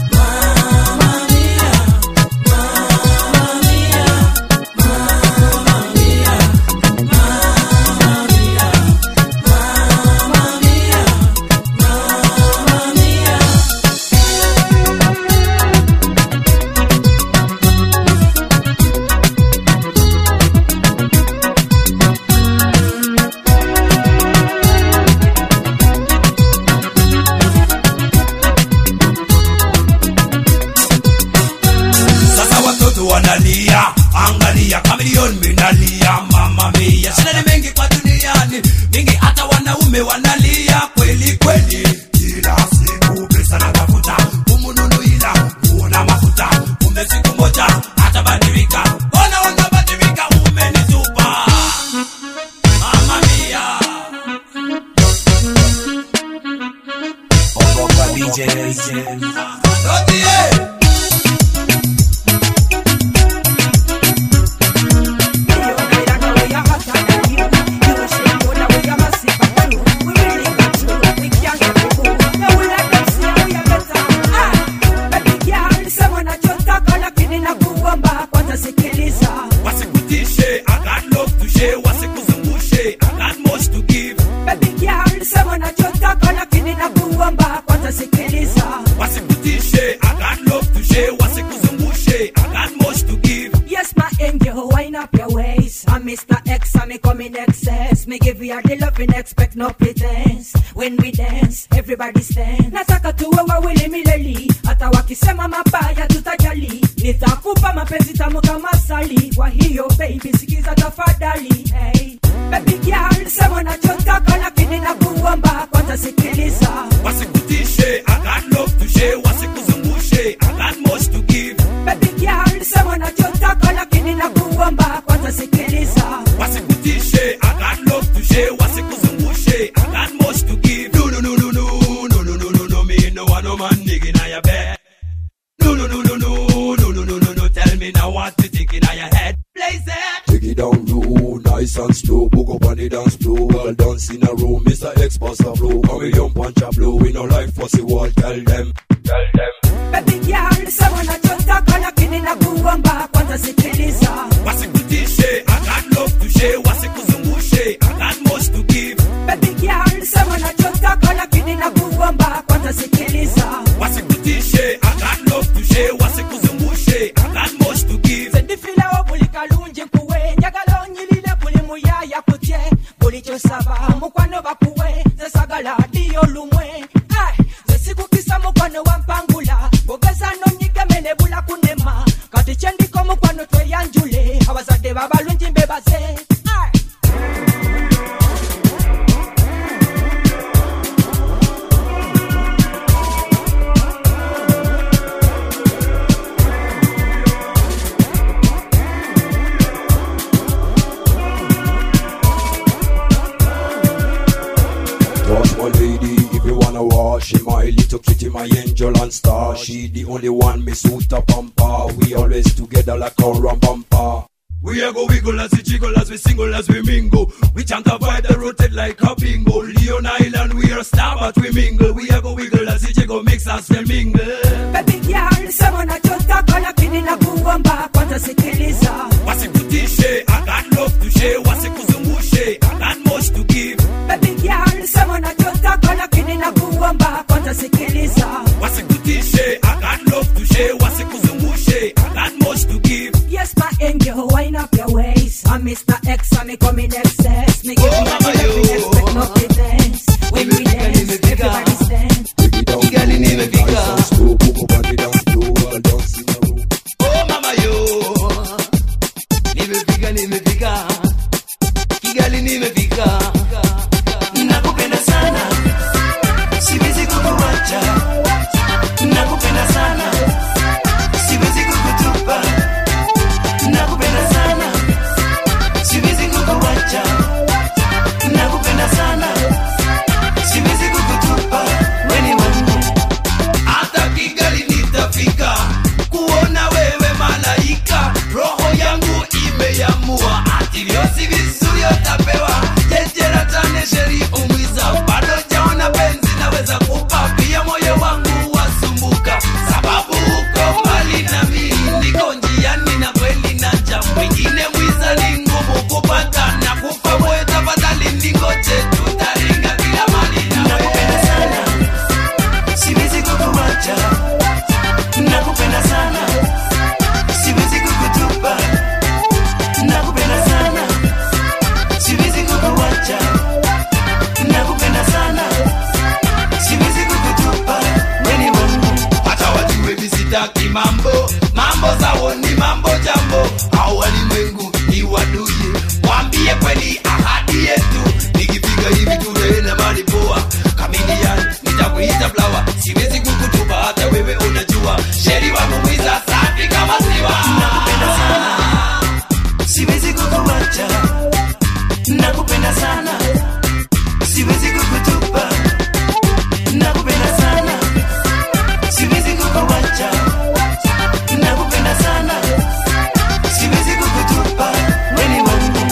wanaume wanalia kweli kweli. Kila siku pesa na tafuta kumununu ila kuona mafuta, kumbe siku moja atabadilika. Ona wanabadilika, umenitupa mama mia. Ogopa D J Rodie wasikutishe, I got love to share, wasikuzungushe, I got much to give. Baby girl, sema nachotaka lakini nakuomba kwanza sikiliza. Wasikutishe, I got love to share, wasikuzungushe, I got much to give. Yes my angel, wind up your waist. I'm Mister X, I'm coming excess. Me give you the love and expect no pretense. When we dance, everybody stand. Nataka tuwe wawili milele, hata wakisema mabaya tutajali. Nitakupa mapenzi tamu kama asali, kwa hiyo baby sikiza tafadhali. Hey baby girl, sema nachotaka lakini nakuomba kwanza sikiliza. Wasikutishe, I got love to share, wasikuzungushe, I got much to give. Baby girl, sema nachotaka lakini nakuomba kwanza sikiliza. Wasikutishe, I got love to share, wasikuzungushe, I got much to give. No no no no no no no no no no, me no one no man nigga na your bed. No no no no no no no no no no, tell me now what you think in your head. Blaze it. Take it down low, nice and slow. Book up on the dance floor. Well dance in a row, Mister X Pasta Flow. Come with young punch a blow. We no like fussy wall. Tell them, tell them. Baby girl, sema nachotaka lakini nakuomba kwanza sikiliza. Wasikutishe, I got love to share, wasikuzungushe, I got much to give. Baby girl, sema nachotaka lakini nakuomba kwanza sikiliza. Wasikutishe, I got love to share, wasikuzungushe, I got much to give. Sedifila obulika lunji kuwe, njagala onyilile kuli muyaya kutye. Bulicho saba, mukwano bakuwe, zesagala diyo lumwe. Ay, zesikukisa mukwano wampangula, bogeza no nyigemene bula kunema. Kati chendiko mukwano twe yanjule, abazade baba lunji mbebaze. Ay. Touch my lady if you wanna wash. She my little kitty, my angel and star. She the only one me suit up pampa. We always together like a rum bumper. We a go wiggle as we jiggle, as we single, as we mingle. We chant a vibe that rotate like a bingo. Leon Island, we are star but we mingle. We a go wiggle as we jiggle, mix us and mingle. Baby girl, sema nachotaka lakini nakuomba kwanza sikiliza. Wasikutishe, I got love to share, wasikuzungushe, I got much to give. Baby girl, sema nachotaka lakini nakuomba kwanza sikiliza. Wasikutishe, I got love to share, wasikuzungushe, I got much to give. Yes my angel, wind up your waist. I'm Mister X, I'm coming excess. Me give you the love and expect no pretense. When we dance, everybody stand. Take it down low, nice and slow. Book up on the dance floor. Well dance in a row. Oh mama yo, nimefika nimefika, Kigali nimefika. Nakupenda sana, siwezi kukuacha. Nakupenda sana, siwezi kukutupa. Nakupenda sana, siwezi kukuacha. Ture na Maripoa Chameleon nitakuita flower siwezi kukutupa hata wewe unajua sheri wa mwiza safi kama siwa nakupenda sana siwezi kukuacha nakupenda sana siwezi kukutupa nakupenda sana siwezi kukuacha nakupenda sana siwezi kukutupa weni wangu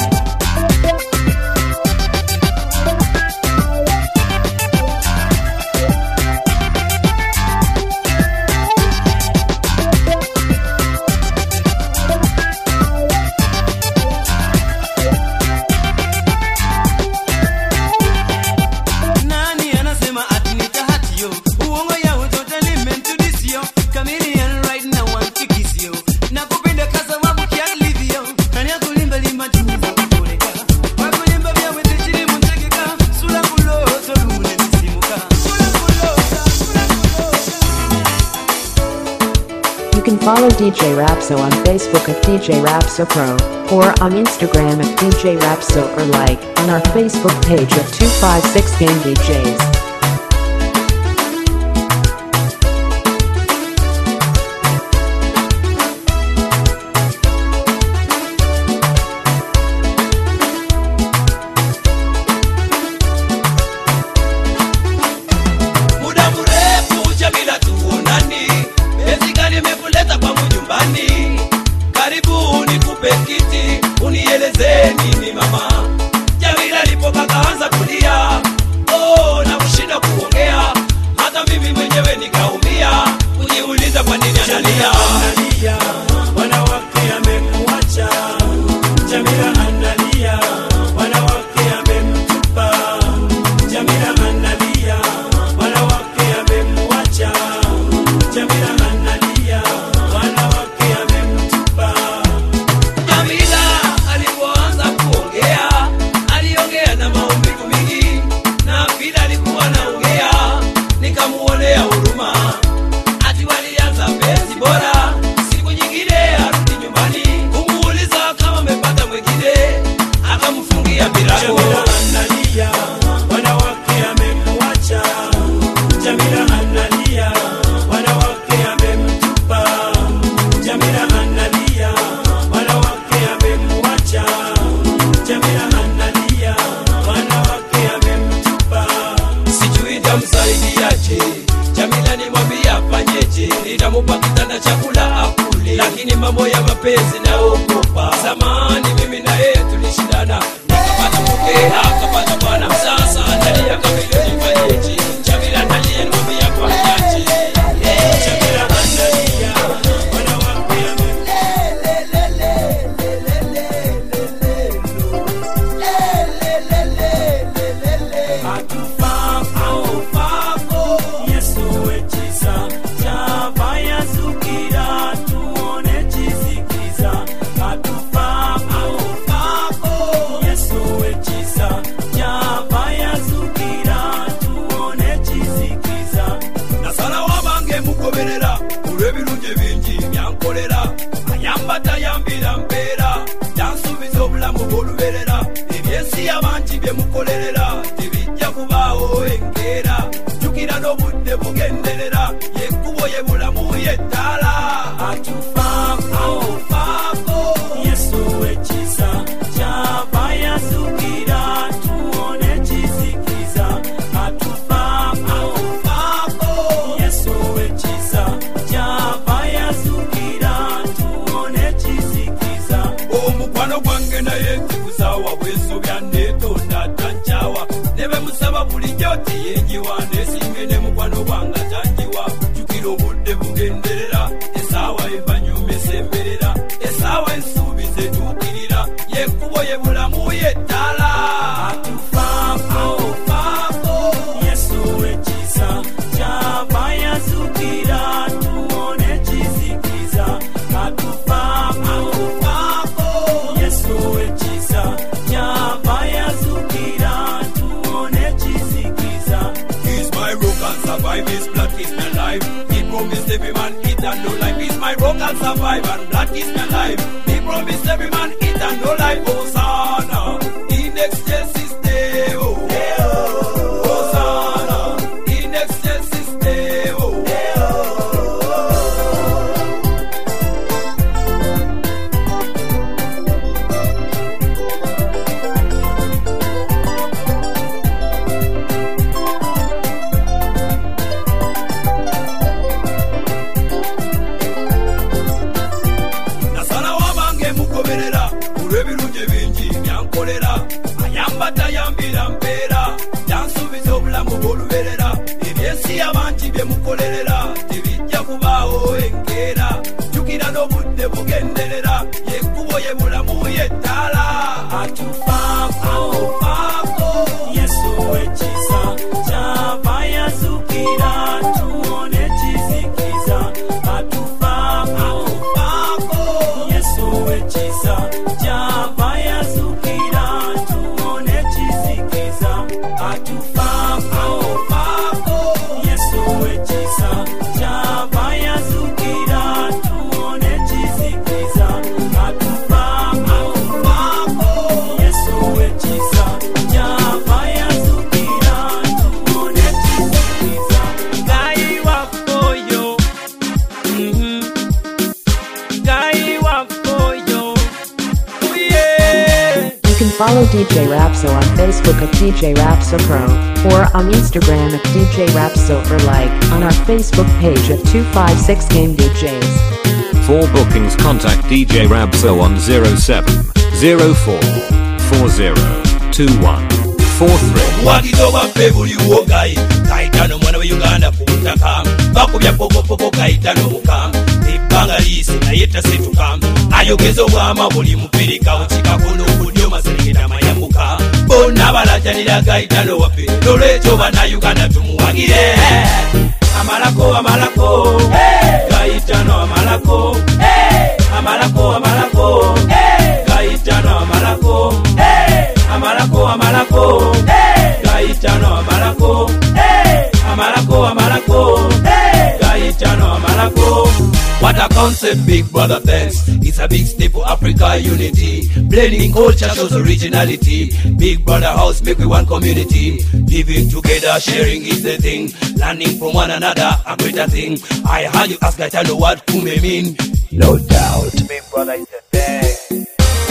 You can follow D J Rapso on Facebook at D J Rapso Pro, or on Instagram at D J Rapso, or like on our Facebook page at two five six Game D Js. Unieleze nini mama Jamila alipoka kaanza kulia oh na kushinda kuongea hata mimi mwenyewe nikaumia kujiuliza kwa nini analia analia wanawake amemwacha Jamila analia wanawake amemtupa Jamila analia wanawake amemwacha Jamila analia wanawake amemtupa Jamila alipoanza kuongea aliongea na maumivu mingi na vile alikuwa anaongea nikamuonea huruma ati walianza penzi bora siku nyingine arudi nyumbani kumuuliza kama amepata mwingine akamfungia milango analia wanawake amemwacha Jamila analia wanawake amemtupa Jamila analia wanawake amemwacha Jamila analia wanawake amemtupa sijui tamsaidiaje Jamila nimwambia afanyeje nitamupa kitanda chakula akule lakini mambo ya mapenzi naogopa zamani mimi na yeye tulishindana nikapata mke akapata bwana sasa analia Chameleon fanyeje Jamila analia nimwambia afanyeje Jamila analia wanawake ulwebirungi bingi byankolera ayambata yambira mbeera yansuubiza obulamu bw'oluberera ebyensi abangi byemukolerera tebijja kubaawo enkeera jjukira n'obudde bugenderera yekkubo ye bulamu yettaala atufaako faako yesu wekisa kyava yazukira tuwone kizikiza atufaako faako yesu wekisa kyava yazukira tuwone kizikiza omukwano gwange naye nzikusawa bwesobya netonda tancawa nebe musaba bulijjo tiyenjiwa nesinge ne mukwano gwange tanjiwa jjukira obudde bugenderera esaawa evanyuma esemberera esaawa ensuubiza etuukirira yekkubo ye bulamu yettaala atufaako faako yesu wekisa kyava yazukira tuwone kizikiza atufaako faako yesu wekisa kyava yazukira tuwone kizikiza He's my rock and survive, his blood is my life. He promised every man eat and no life. He's my rock and survive and blood is my life. He promised every man eat and no life. Hosanna, in excelsis Deo. oluberera ebyensi abantu bye mukolerera tebijja kubaawo enkeera jjukira n'obudde bugenderera yekkubo ye bulamu yettaala atufaako faako Yesu w'ekisa kyava yazukira tuwone kizikiza atufaako faako Yesu w'ekisa kyava yazukira tuwone kizikiza atufaako faako Yesu w'ekisa kyava yazukira tuwone kizikiza atufaako faako Yesu w'ekisa kyava yazukira tuwone kizikiza Gai wakoyo mhm Gai wakoyo oh yeah You can follow D J Rapso on Facebook at D J Rapso Pro, or on Instagram at D J Rapso, or like on our Facebook page at two five six Game D Js. For bookings contact D J Rapso on zero seven zero four four zero two one four three. Wagizo waffe buliwo gayi kayitano mwana wa Uganda ku butaka bakubya pokopoko kayitano muka ebbanga liise naye tasituka ayogeza obwama buli mupirika ukikako n'obudyo maserengeta mayambuka bonna balajanira kayitano waffe n'olwekyo bannayuganda tumuwagire amalako amalako kayitano amalako amalako amalako kayitano amalako amalako amalako kayitano amalako amalako amalako kayitano amalako. What a concept, big brother, thanks. It's a big step for Africa unity. Blending culture shows originality. Big brother house make we one community. Living together, sharing is the thing. Learning from one another, a greater thing. I heard you ask, I tell you what kume mean. No doubt. Big brother is the thing.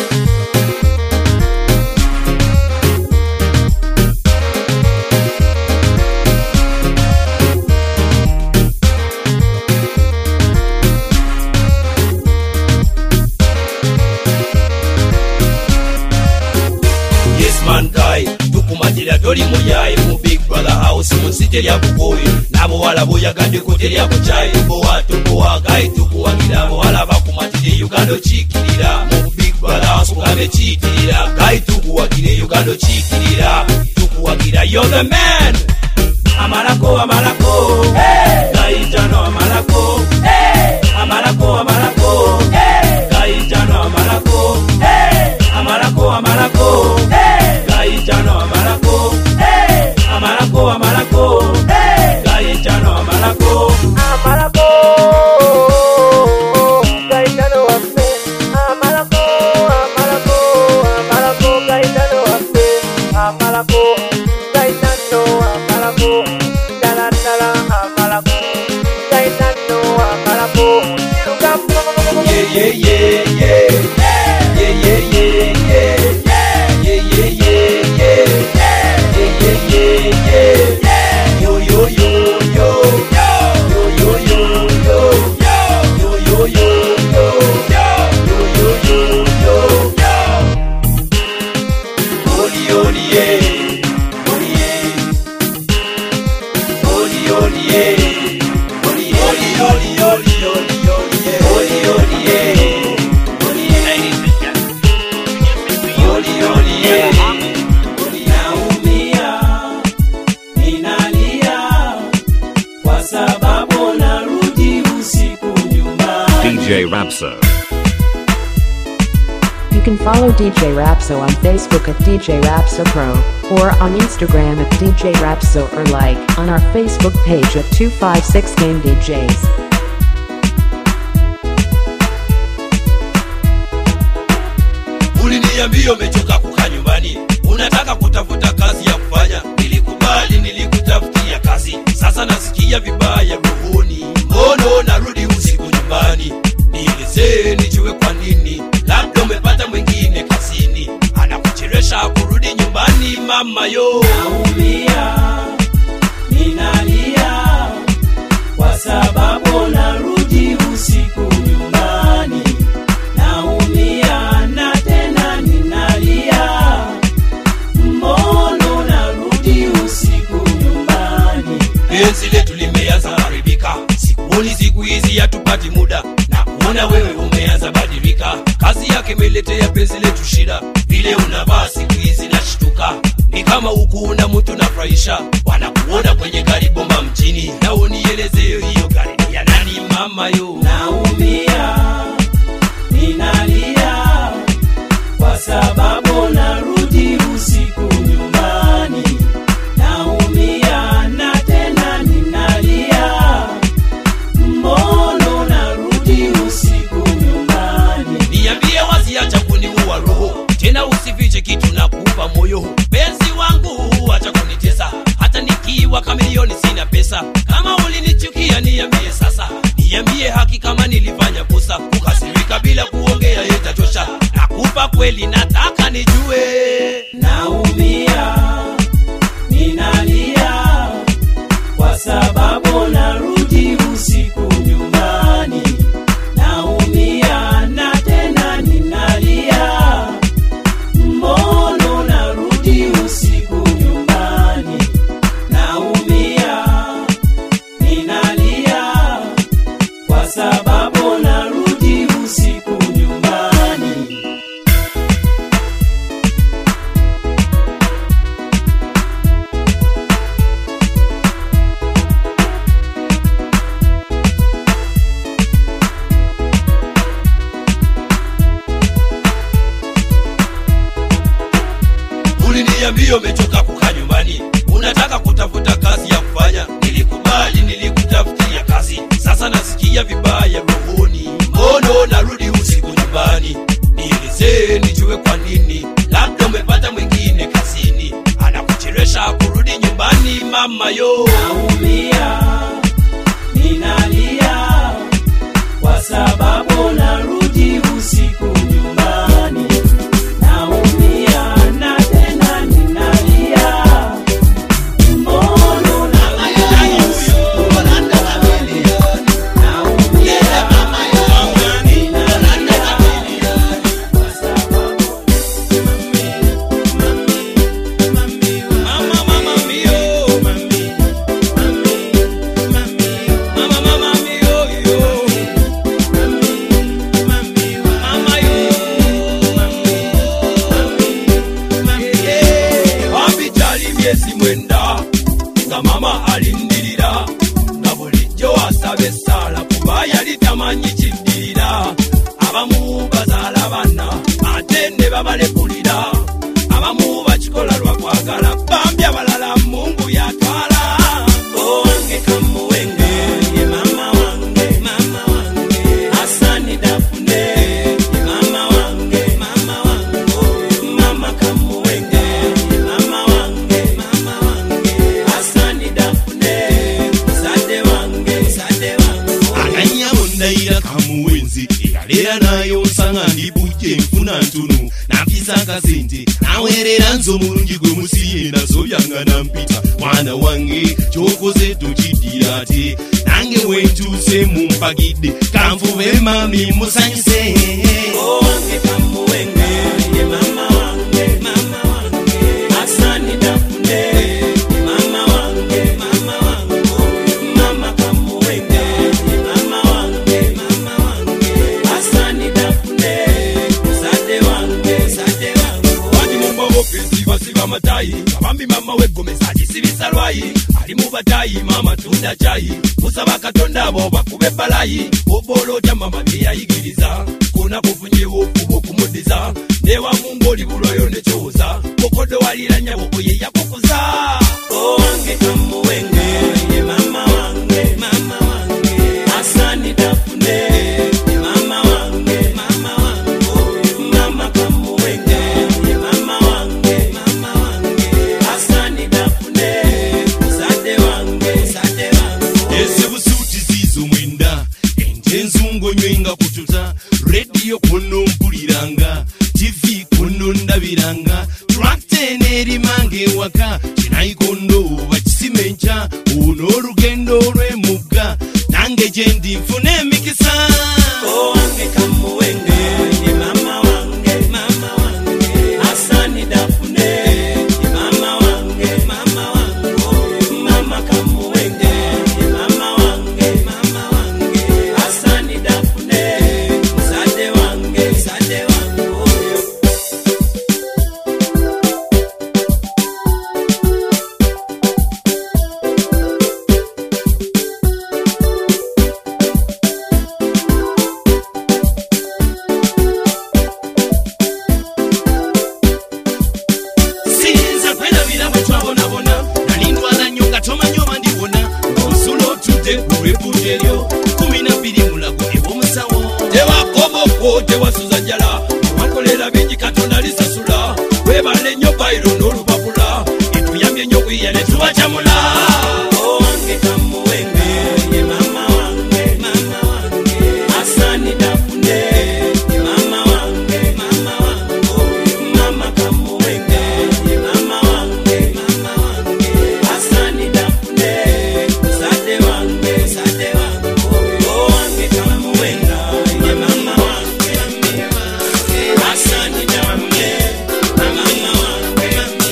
Tukumajira doli muyayi mu big brother house musite lya bukoyi nabo wala boyagadde ko terya kuchayi bo watu bo wagayi tukuwagira bo wala bakumatire Uganda chikirira mu big brother house kugabe chikirira gayi tukuwagire Uganda chikirira tukuwagira you're the man amalako amalako hey gayi tano amalako hey amalako amalako hey gayi tano amalako hey amalako amalako hey Gaitano amalako, hey, amalako amalako, hey, Gaitano amalako, amalako, Gaitano afe, amalako, amalako, amalako, Gaitano afe, amalako, Gaitano amalako, dala dala amalako, Gaitano amalako, yeah yeah yeah yeah, yeah yeah yeah yeah. D J Rapso. You can follow D J Rapso on Facebook at D J Rapso Pro, or on Instagram at D J Rapso, or like on our Facebook page at two five six Game D Js. Uliniambia umechoka kukaa nyumbani, unataka kutafuta kazi ya kufanya. Nilikubali, nilikutafutia kazi, sasa nasikia vibaya rohoni. Mbona narudi usiku nyumbani? Nieleze nijue kwa nini, labda umepata mwingine kazini anakuchelewesha kurudi nyumbani. Mama yo, naumia, ninalia, kwa sababu narudi usiku nyumbani. Naumia na tena ninalia, mbona narudi usiku nyumbani. penzi letu limeanza haribika, sikuoni siku hizi hatupati muda, na kuona wewe umeanza badilika. Kazi yake imeletea penzi letu shida, vile unavaa siku hizi nashtuka, ni kama huku na mtu nafurahisha, wanakuona kwenye gari bomba mjini. Na unieleze hiyo gari ni ya nani mama yo? Naumia, ninalia, kwa sababu narudi usiku nyumbani. Naumia na tena ninalia, mbona narudi usiku nyumbani? Niambie wazi, acha kuniua roho, tena usifiche kitu na kupa moyo. Penzi wangu acha kunitesa, hata nikiwa kamilioni sina pesa. Kama ulinichukia niambie sasa, niambie haki kama nilifanya kosa. Kukasirika bila kuongea itatosha, nakupa kweli nataka nijue. Naumia, ninalia, kwa sababu narudi usiku nyumbani. Naumia na tena ninalia, mbona narudi usiku nyumbani? Naumia, ninalia, kwa sababu narudi usiku nyumbani. Uliniambia umechoka kukaa nyumbani, unataka kutafuta kazi ya kufanya. Nilikubali, nilikutafutia kazi, sasa nasikia vibaya rohoni. Mbona narudi usiku nyumbani? Nieleze nijue kwa nini, labda umepata mwingine kazini anakuchelewesha kurudi nyumbani mama yo. Naumia, ninalia, kwa sababu narudi usiku nyumbani. Naumia na tena ninalia, mbona narudi usiku nyumbani? Naumia mama yo, ninalia, kwa sababu Mama mama mio, mama mama mio yo, mama yo, wabijali miezi mwenda nga mama alindirira, nga bulijjo asabe sala kuba yali tamanyi kiddirira. Abamu bazaala bana ate ne babalekulira, abamu bakikola lwa kwagala, bambi abalala Mungu yatwala. Owange kamuwenge, ye mama wange, mama wange. Asani dafune, ye mama wange, mama wange. Mama kamuwenge, ye mama wange, mama wange. Asani dafune, sade wange, sade wange. Akanya mundaira kamuwenzi, eyalera nayo nsanga ndibujje nfuna ntunu, nampisa akasente nawerera nzo mulungi gwe musiye nazo byanga nampita. Mwana wange kyokoze tokiddira ate, nange wentuuse mumpagidde kanfube mami musanyise. Owange kamuwenge, ye mama wange, mama wange. Asani dafune, ye mama wange, mama wange. Mama kamuwenge, ye mama wange, mama wange. Asani dafune, sade wange, sade wange. Wadi mumba wopesi basiba matayi, abambi mama wegomesa jisibisa lwayi. Ali mu batayi mama tunda chayi, musaba katonda bo bakube balayi. Obolo ja mama byayigiriza, kuna kufunye ofubo kumudiza. Newa mumbo oli buloyo ne choza, kokodo waliranya boko ye yakukuza. Owange kamuwenge, ye mama wange, mama wange. Asani dafune, ye mama wange, mama wange. Mama kamuwenge, ye mama wange, mama wange. Asani dafune, sade wange, sade wange. Ese busuti zizo mwenda, ente nzungo nywenga kututa. Radio kuno mpuliranga, T V kuno ndabiranga. Trakte neri mange waka, chinai ate kureputelyo kumi na bbiri mulago ebomusawo tewakomoko tewasuza njala wankolera bingi katonda lisasula webale nnyo bayiro n'olupapula etuyambye nnyo okuyiyana etubacamula owange kamuwenge ye mama wange mama wange asani dafune ye mama wange mama wange mama kamuwenge ye mama wange mama wange asani dafune sade wange sade wange owange kamuwenga ye mama wange asani dafune mama wange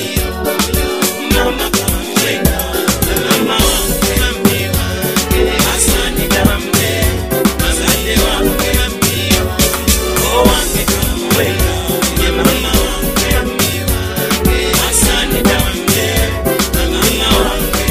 mama kamuwenga mama wange asani dafune sade wange owange kamuwenga ye mama wange asani dafune mama wange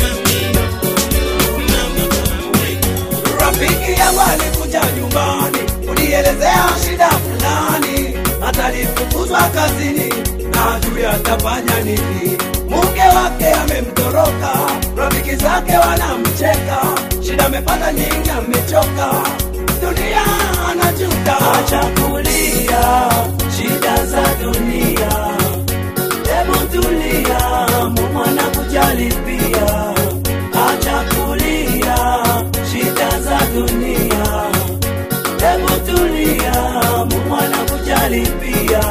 mama kamuwenga. Rafiki yangu alikuja nyumbani unielezea shida fulani, atalifukuzwa kazini na hajui atafanya nini. Mke wake amemtoroka, rafiki zake wanamcheka, shida amepata nyingi, amechoka, dunia anajuta. Acha kulia shida za dunia, hebu tulia, Mungu anakujali pia. Acha kulia shida za dunia, hebu tulia, Mungu anakujali pia.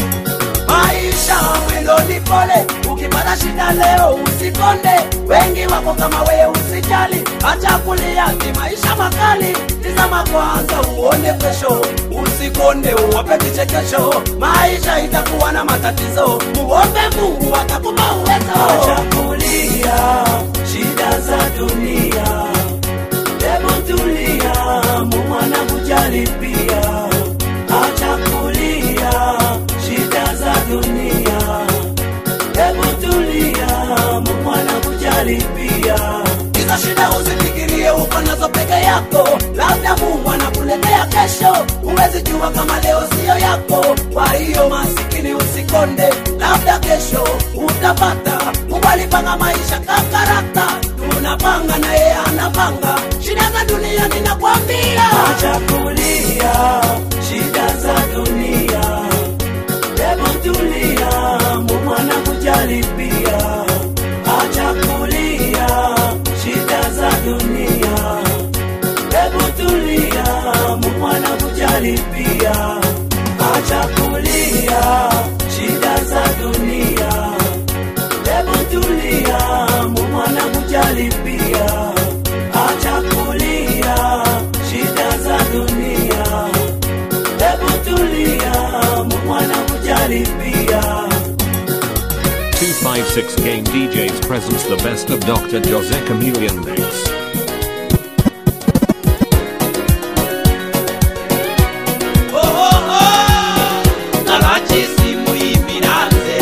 Maisha mwendo ni pole, ukipata shida leo usikonde, wengi wako kama wewe usijali, acha kulia si maisha makali, tizama kwanza uone kesho, usikonde uwape kichekesho, maisha itakuwa na matatizo, muombe Mungu atakupa uwezo. Acha kulia shida za dunia, hebu tulia, Mungu anakujali pia. Acha kulia shida za dunia, hebu tulia, Mungu anakujali pia. Hizo shida usifikirie uko nazo peke yako, labda Mungu anakuletea kesho, huwezi jua kama leo sio yako. Kwa hiyo masikini usikonde, labda kesho utapata. Mungu alipanga maisha kakarata, tunapanga na yeye anapanga. Shida za dunia ninakwambia, acha kulia shida za dunia, hebu tulia, Mungu anakujali pia. Acha kulia shida za dunia, hebu tulia, Mungu anakujali pia. Acha kulia shida za dunia, hebu tulia, Mungu anakujali pia. Acha kulia shida za dunia, hebu tulia, Mungu anakujali pia. two five six Game D Js presents the best of Doctor Jose Chameleon Mix. oh oh oh, Kalachisi muimiranze.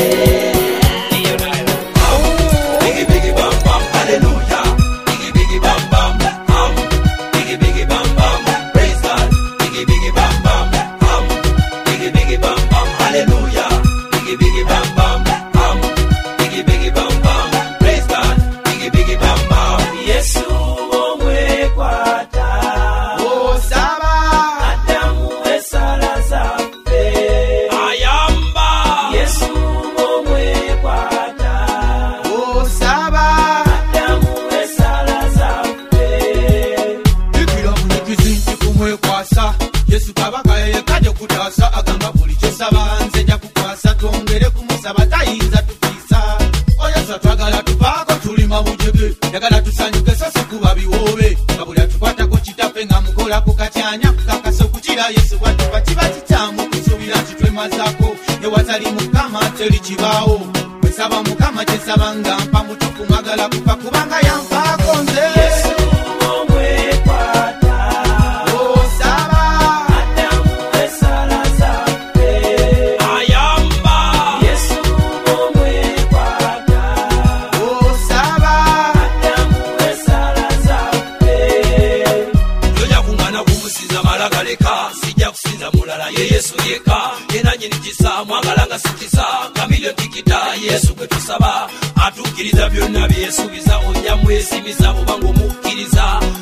Biggie biggie bam bam, hallelujah. Biggie biggie bam bam, um. Biggie biggie bam bam, praise God. Biggie biggie bam bam, um. Biggie biggie bam bam, hallelujah. Biggie biggie bam bam, um. Biggie biggie bam bam, praise God. Biggie biggie bam bam. Yesu omwekwata, Osaba, Adamu esala zaffe. Ayamba, Yesu omwekwata, Osaba. Adamu esala zaffe. Ikira munyigizi nti kumwekwasa Yesu kabaka yeye kaje kutasa agamba buli kyosaba nze nja kukwasa twongere kumusaba tayinza tukiisa Yesu atwagala tupaako tulima bujege yagala tusanyuke so si kuba biwoobe nga buli atukwatako kitaffe nga mukolako katyanya kukakasa okukira Yesu bwatupa kiba kikyamu kusuubira nti twemazaako ewatali Mukama teri kibaawo bwesaba Mukama kyesaba nga mpa mutuku mwagala kufa kubanga yanfaako nze Yesu omwekwata, Osaba Adamu esala zaffe. Ayamba, Yesu omwekwata, Osaba Adamu esala zaffe. Yoja kungana kumusinza malagaleka, sijja kusinza mulala ye Yesu yeka. Yena nyini kisa, mwagala nga sikisa, Chameleon tikita, Yesu kwe tusaba. Atukiriza byonna byesuubiza, ojja mwesimiza, bw'obanga omukkiriza.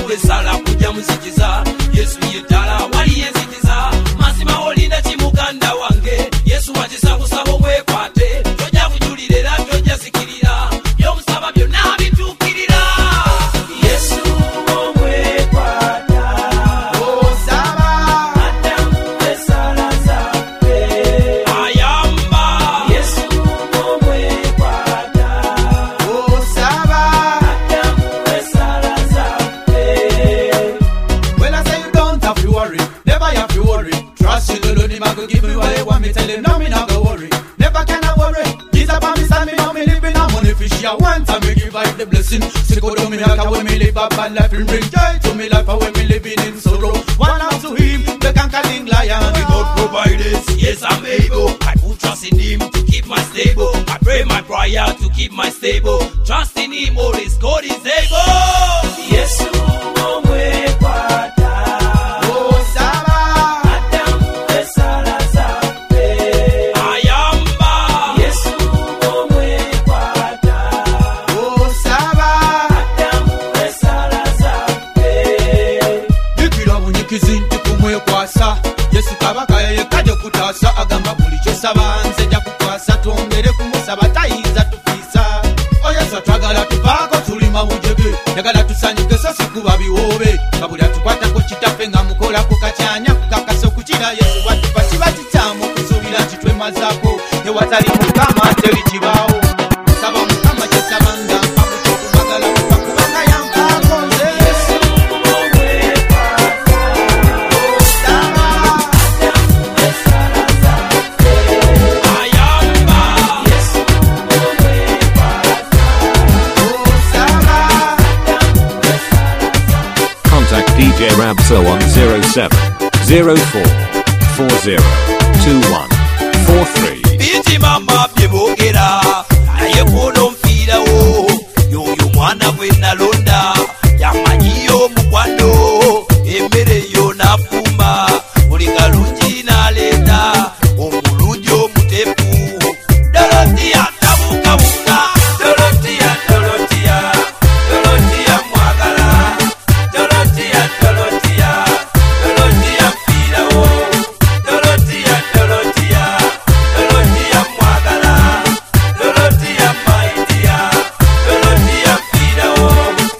besala kujja muzikiza Yesu yedala wali yenzikiza mazima olinda kimuganda wange Yesu wajisa kusaba omwekwate tojja kujulirira tojja sikirira byomusaba byonna bituukirira Yesu omwekwata osaba adamu esala zafe ayamba Yesu omwekwata osaba adamu esala zafe. Well, I say you don't have to worry, never have to worry. Trust you, the Lord, Him I go give me what you want me. Tell Him, no, me not go worry. Never can I worry. He's a promise and me know me living a money fish. Yeah, one time me give out the blessing. Sick out of me heart, when me live a bad life, Him bring joy to me life. And when me living in sorrow, one out to Him, the conquering lion. The God provided, yes I'm able. I put trust in Him to keep my stable. I pray my prayer to keep my stable. Trust in Him, always God is able. Yesu omwekwata osaba adamu esala zafe ayamba Yesu omwekwata osaba adamu esala zafe. Nikira bunyikizi nti kumwekwasa Yesu kabaka yeye kaje kutasa agamba buli kyosaba nze nja kukwasa twongere kumusaba tayinza tufiisa Yesu atwagala tuvaako tuli mawujege yagala tusanyuke so sikuba biwoobe kabuli atukwatako kitaffe nga mukola ku katyanya kukakasa okukira Yesu watupa kiba kikyamu okusuubira nti twemazaako ewatali mukama teri kibaawo saba mukama kyesaba nga mpa muto kumagala mupa kubanga yampaako nze Yesu omwekwata osaba adamu esala zafe ayamba Yesu omwekwata osaba Contact D J Rabso on zero seven zero four four zero two one four three. bingi mama byeboogera naye kuno nfiirawo yoyo mwana gwe nalonda yamanyiyo omukwano emmere yo nafumba buli kalungi naleeta omulungi omutepu Dorotiya tabukabuka Dorotiya Dorotiya Dorotiya mwagala Dorotiya Dorotiya Dorotiya mfiirawo Dorotiya Dorotiya Dorotiya mwagala Dorotiya maidiya Dorotiya mfiirawo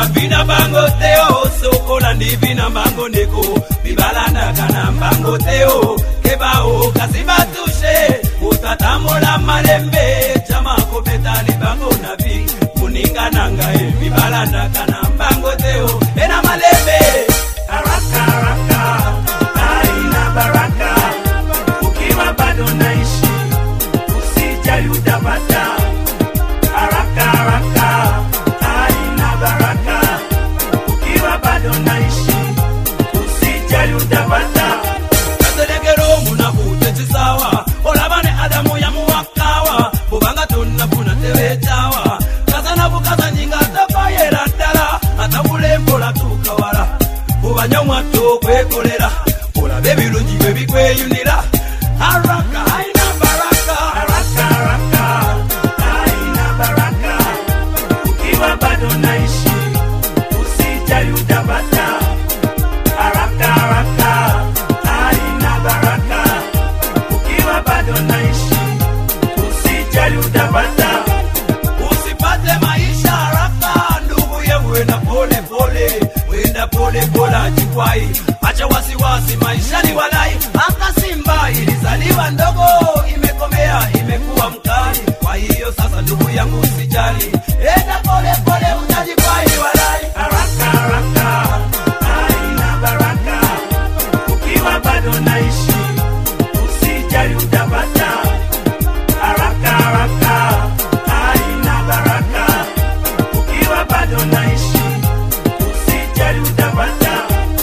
Ora vina bango teo sokola ndi vina bango neko bibalanda kana bango teo kebao kasiba tushe utatamula malembe chama ko betali bango nabi kuninga nanga e bibalanda kana bango teo ena malembe araka araka aina baraka ukiwa bado naishi usijali utapata araka araka aina baraka ukiwa bado naishi usijali utapata katelegero munakutete sawa olabane adamu ya muwakawa bubanga tunafuna tewetawa kazana bukaza nyinga tabayera dala atabulembola tukawala bubanyamwa tukwekolera olabe birungi bwe bikweyunira araka aina baraka araka araka aina baraka ukiwa bado naishi usijali utapata araka araka aina baraka ukiwa bado naishi usijali utapata usipate maisha haraka ndugu yangu wenda pole pole wenda pole pole ajikwai acha wasiwasi maisha ni walai hata simba ilizaliwa ndogo imekomea imekuwa mkali kwa hiyo sasa ndugu yangu usijali enda pole pole utajikwai walai haraka haraka aina baraka ukiwa bado naishi usijali utapata haraka haraka aina baraka ukiwa bado naishi usijali utapata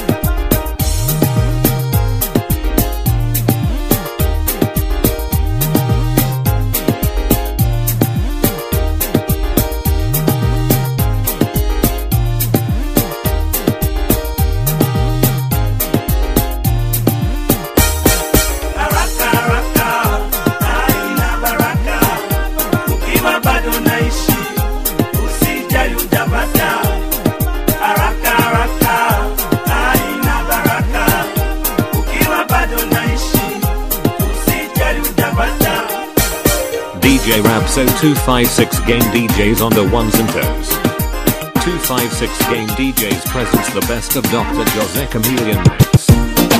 D J Rapso two five six Game D Js on the ones and twos. two five six Game D Js presents the best of Doctor Jose Chameleon Mix.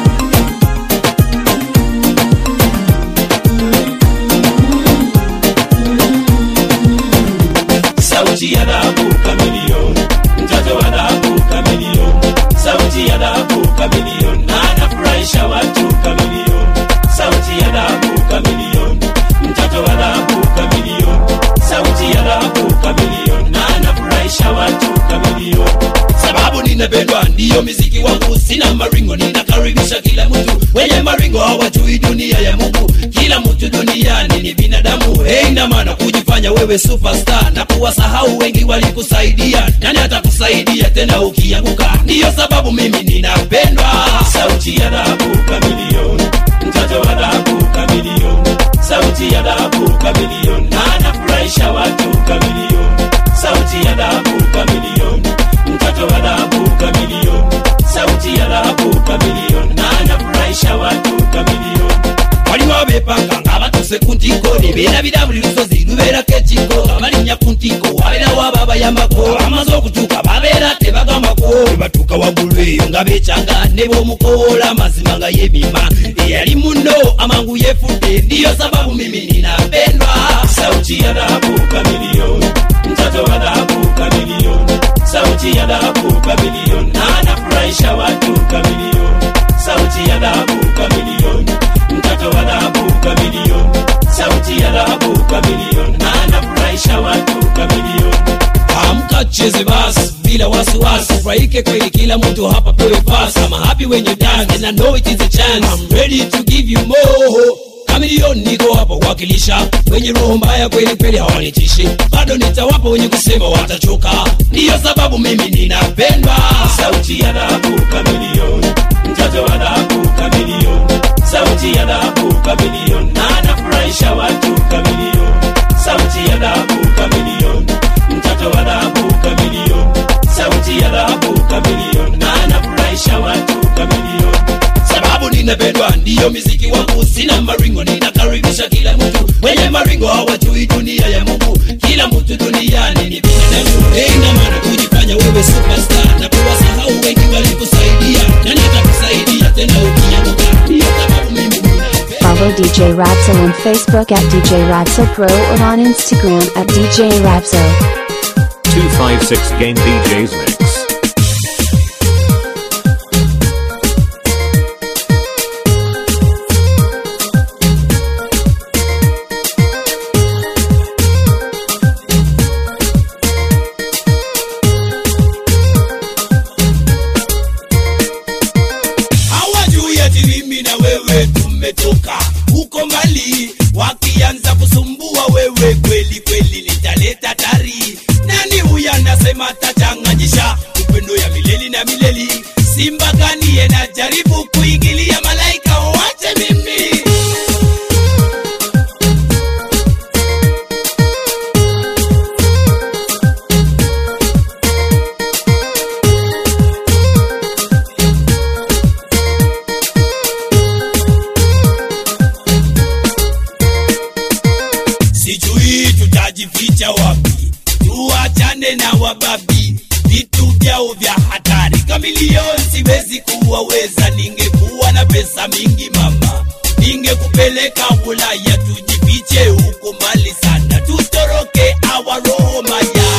Sauti ya dhahabu Chameleon, mtoto wa dhahabu Chameleon, sauti ya dhahabu Chameleon, anafurahisha watu Chameleon, sauti ya dhahabu Chameleon, mtoto wa dhahabu Chameleon, sauti ya dhahabu Chameleon, anafurahisha watu Chameleon. Sababu ninapendwa ndiyo muziki wangu, sina maringo, ninakaribisha kila mtu. Wenye maringo hawajui dunia ya Mungu, kila mtu duniani ni binadamu. Hey, na maana kujifanya wewe superstar na kuwasahau wengi walikusaidia. Nani atakusaidia tena ukianguka? Ndiyo sababu mimi ninapendwa. Sauti ya dhahabu Chameleon, mtoto wa dhahabu Chameleon, sauti ya dhahabu Chameleon, anafurahisha watu Chameleon, sauti ya dhahabu Chameleon, mtoto wa dhahabu Chameleon, sauti ya dhahabu Chameleon, anafurahisha watu Chameleon. Waliwo bepanga ngabatuse kuntiko nebera bidabuli lusozi lubera kechiko abalinya kuntiko abera wababa yamako amaze okutuka babera tebagambako batuka wagulwe nga becanga nebo mukola mazima nga yebima yali muno amangu yefudde ndiyo sababu mimi ninapendwa. Sauti ya dhahabu Chameleon, mtoto wa dhahabu Chameleon, sauti ya dhahabu Chameleon, anafurahisha watu Chameleon, sauti ya dhahabu Chameleon, mtoto wa dhahabu Chameleon, sauti ya dhahabu Chameleon, anafurahisha watu Chameleon. Amka cheze basi bila wasiwasi, furahike kweli, kila mtu hapa pewe pasi. I'm happy when you dance and I know it is a chance. I'm ready to give you more. Chameleon niko hapa wakilisha, wenye roho mbaya kweli kweli hawanitishi, bado nitawapa wenye kusema watachoka, ndiyo sababu mimi ninapendwa. Sauti ya dhahabu Chameleon, mtoto wa dhahabu Chameleon, sauti ya dhahabu Chameleon, anafurahisha watu Chameleon, sauti ya dhahabu Chameleon, mtoto wa dhahabu Chameleon, sauti ya dhahabu Chameleon, anafurahisha watu Chameleon. Sababu ninapendwa ndiyo muziki wangu, sina maringo, ninakaribisha kila mtu. Wenye maringo hawajui dunia ya Mungu, kila mtu duniani ni binadamu. Hey, na maana kujifanya wewe super J Rapso on Facebook at D J Rapso Pro or on Instagram at D J Rapso. two five six Game D Js Mix. Hawajui ati mimi na wewe tumetoka huko mbali, wakianza kusumbua wewe kweli kweli nitaleta tari. Nani huyu anasema tachanganyisha upendo ya mileli na mileli? Simba gani yena jaribu kuingilia malaika wache mimi? Sijui tutajificha wapi, tuachane na wababi, vitu vyao vya hatari. Kamilioni siwezi kuwaweza, ningekuwa na pesa mingi mama, ningekupeleka Ulaya tujifiche huko mbali sana, tutoroke awa roho maya.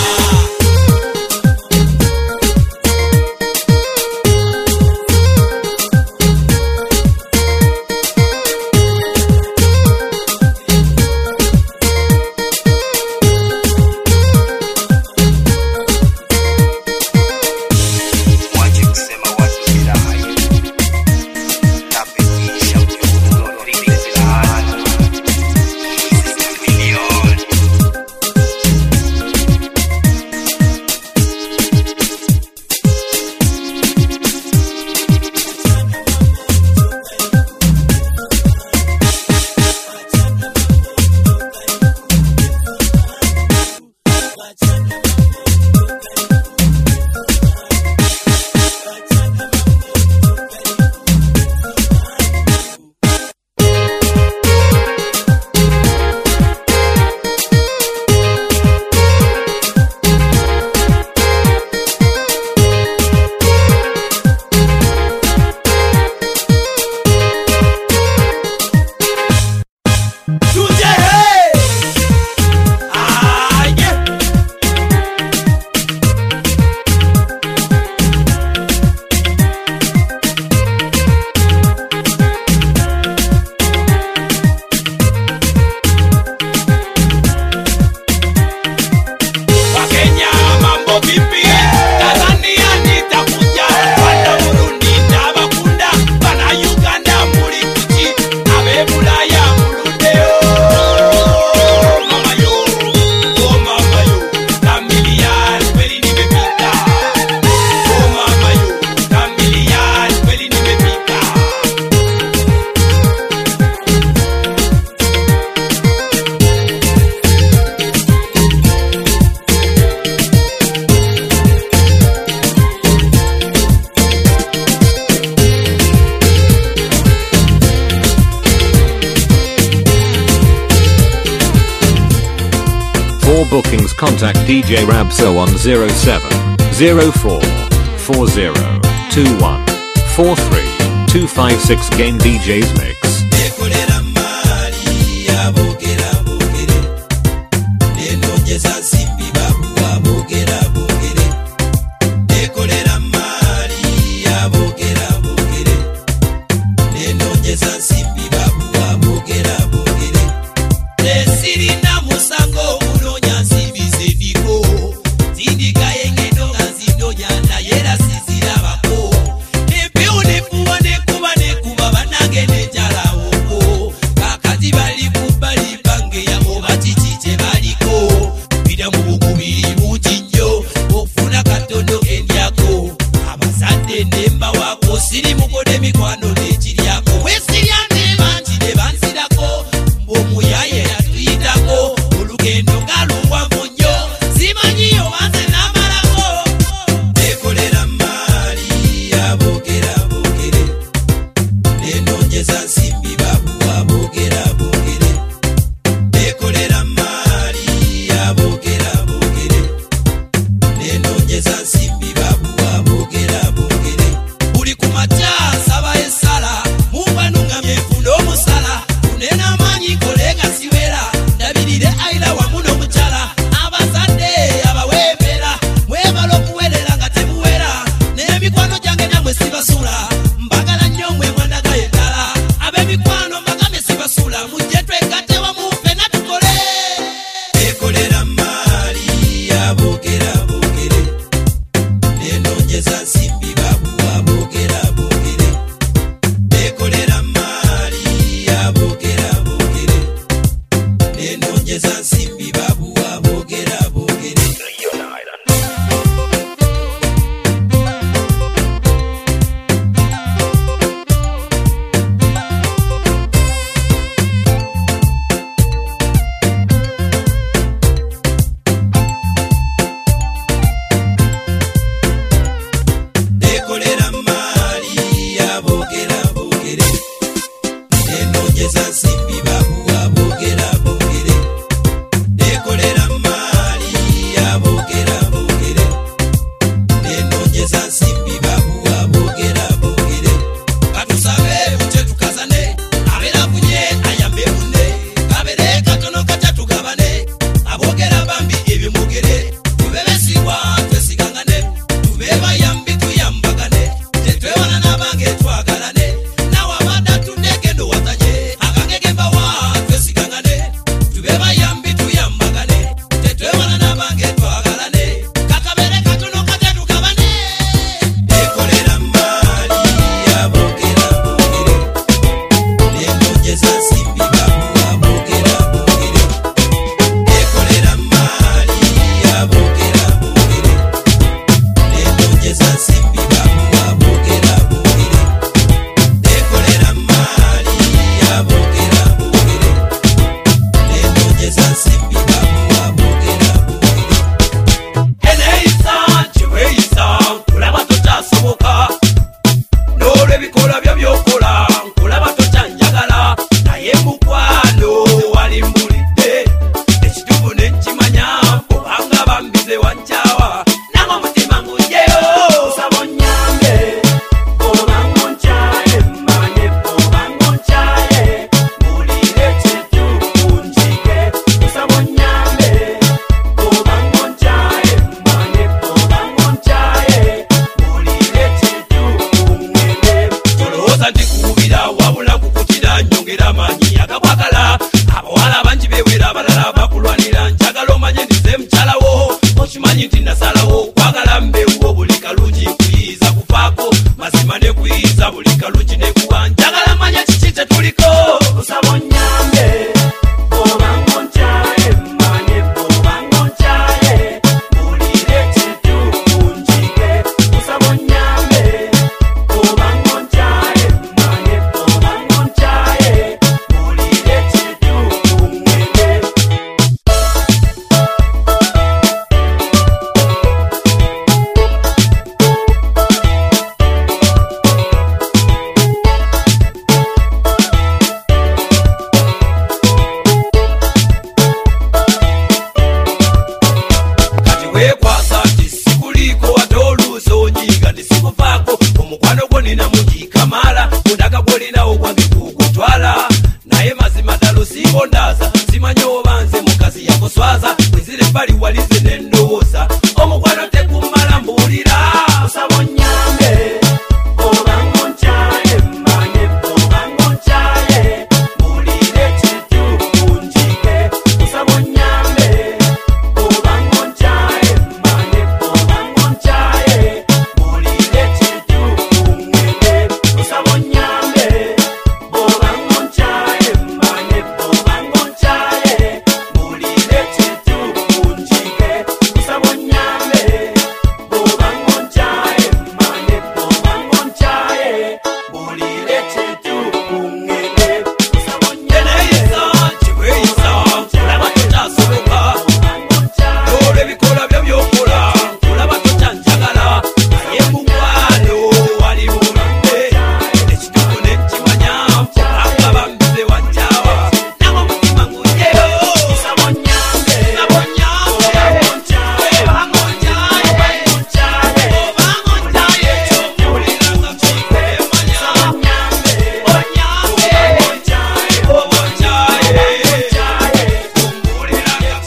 Bookings contact D J Rapso on zero seven zero four four zero two one four three two five six Game D Js Mix. Kuba ne kuba banage ne jalawo simanyi nti nasalawo kwagala mbewo buli kalungi kuyiza kufaako mazima ne kuyiza buli kalungi ne kuwa njagala manya kiki tetuliko osaba onyambe obanga ontyaye mmanye obanga ontyaye bulire kitukunjike osaba onyambe obanga ontyaye mmanye obanga ontyaye bulire kitukunwene wekwasa nti sikuliko wadde oluuso onyiiga ndisikufaako omukwano gwo nina mugikamala mundaga gwolinawo gwange kugutwala naye mazima ddala osinga ondaaza simanye oba nze mukazi yakoswaza wezira ebbali walize nendowooza omukwano tekumala mbuulira osaba onyambe obanga ontyaye mmanye obanga ontyaye mbuulire kitukunjike osaba onyambe obanga ontyaye mmanye obanga ontyaye mbuulire kitukunwene osaba onyambe obanga ontyaye mmanye obanga ontyaye mbuulire kitukunjike osaba onyambe obanga ontyaye mmanye obanga ontyaye mbuulire kitukunwene osaba onyambe kibweyisa kulaba tokyasoboka olwo ebikola byo byokola kulaba tokyanjagala naye mukwano wali buludde ekituko nenkimanya akaba mbize wajjawa nange omutima ngujeyo osaba onyambe osaba onyambe obanga ontyaye obanga ontyaye ekyomuwulira nga kikwemanya onyambe onyambe oba ontyaye omuwulira nga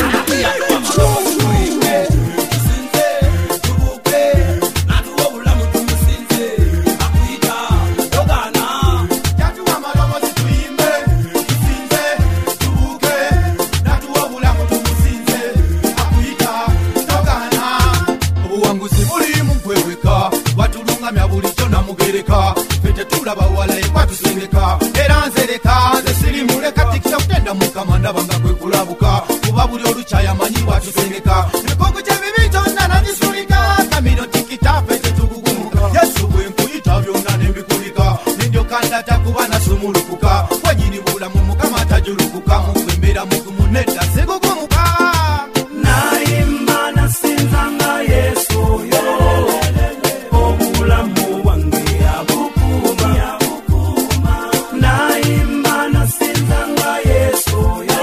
tusinze tubuke natuwa obulamu tumusinze akuyita togaana Yatuwa amalobozi tuyimbe, tusinze, tubuuke, natuwa obulamu tumusinze, akuyita togaana. Obuwanguzi buli mu kweweka, watulungamya bulijjo namugereka, ffe tetulaba walaye kwatusengeka, era nzereka nze sirimuleka tikisa kutenda mukama ndaba nga kwe kulabuka, kuba buli olukyaya amanyi bwatusengeka, emikogo gy'ebibi gyonna nagisulika, kamiro tikita ffe tetugugumuka, yesu bwe nkuyita byonna nembikulika, nendyoka ndata kuba nasumulukuka, wenyini bulamu mukama tajulukuka, mukwembera mugumu nedda sigugumuka. Naimba nasinzanga Yesu yo obulamu bwange abukuma naimba nasinzanga Yesu yo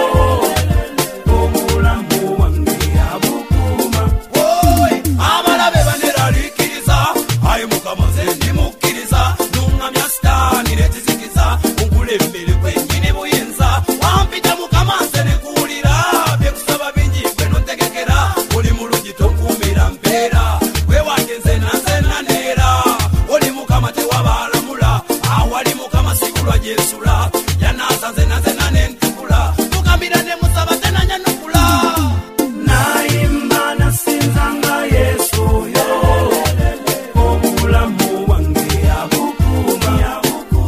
obulamu bwange abukuma Oy, abalabe baneraliikiriza ayi mukama nze ndimukkiriza nuŋŋamya sitaani nekizikiza nkulembere kwennyini buyinza wampita mukama nze nekuwulira byekusaba bingi gwe nontegekera oli mulungi tonkuumira mpeera gwe wange nze nanze naneera oli mukama tewabaalamula awali mukama sigulwa gyesula yanaaza nze nanze nanentukula mugambira ne musaba tenanyanukula naimba nasinzanga Yesu yo obulamu bwange abukuma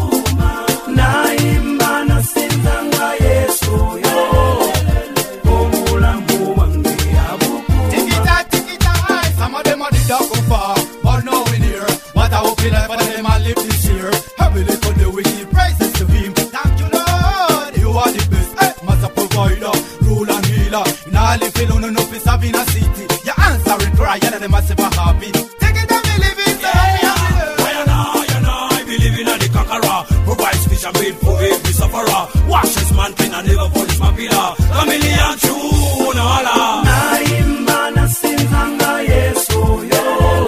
naimba nasinzanga Yesu yo obulamu bwange abukuma Tikita, tikita, aye, some of them are the dark and far, but now in here, what I hope in life, but them I live this year. Every little day we give praises to him. Thank you, Lord, you are the best, eh, master provider, rule and healer. In all the field, no office have in a city. Your answering cry, and them massive happy. Take it and believe it, so I and I and I believe in the conqueror. Provides fish and meat for every sufferer. Washes man clean and never polish my pillar. Chameleon true, no Allah. naimba nasinzanga Yesu yo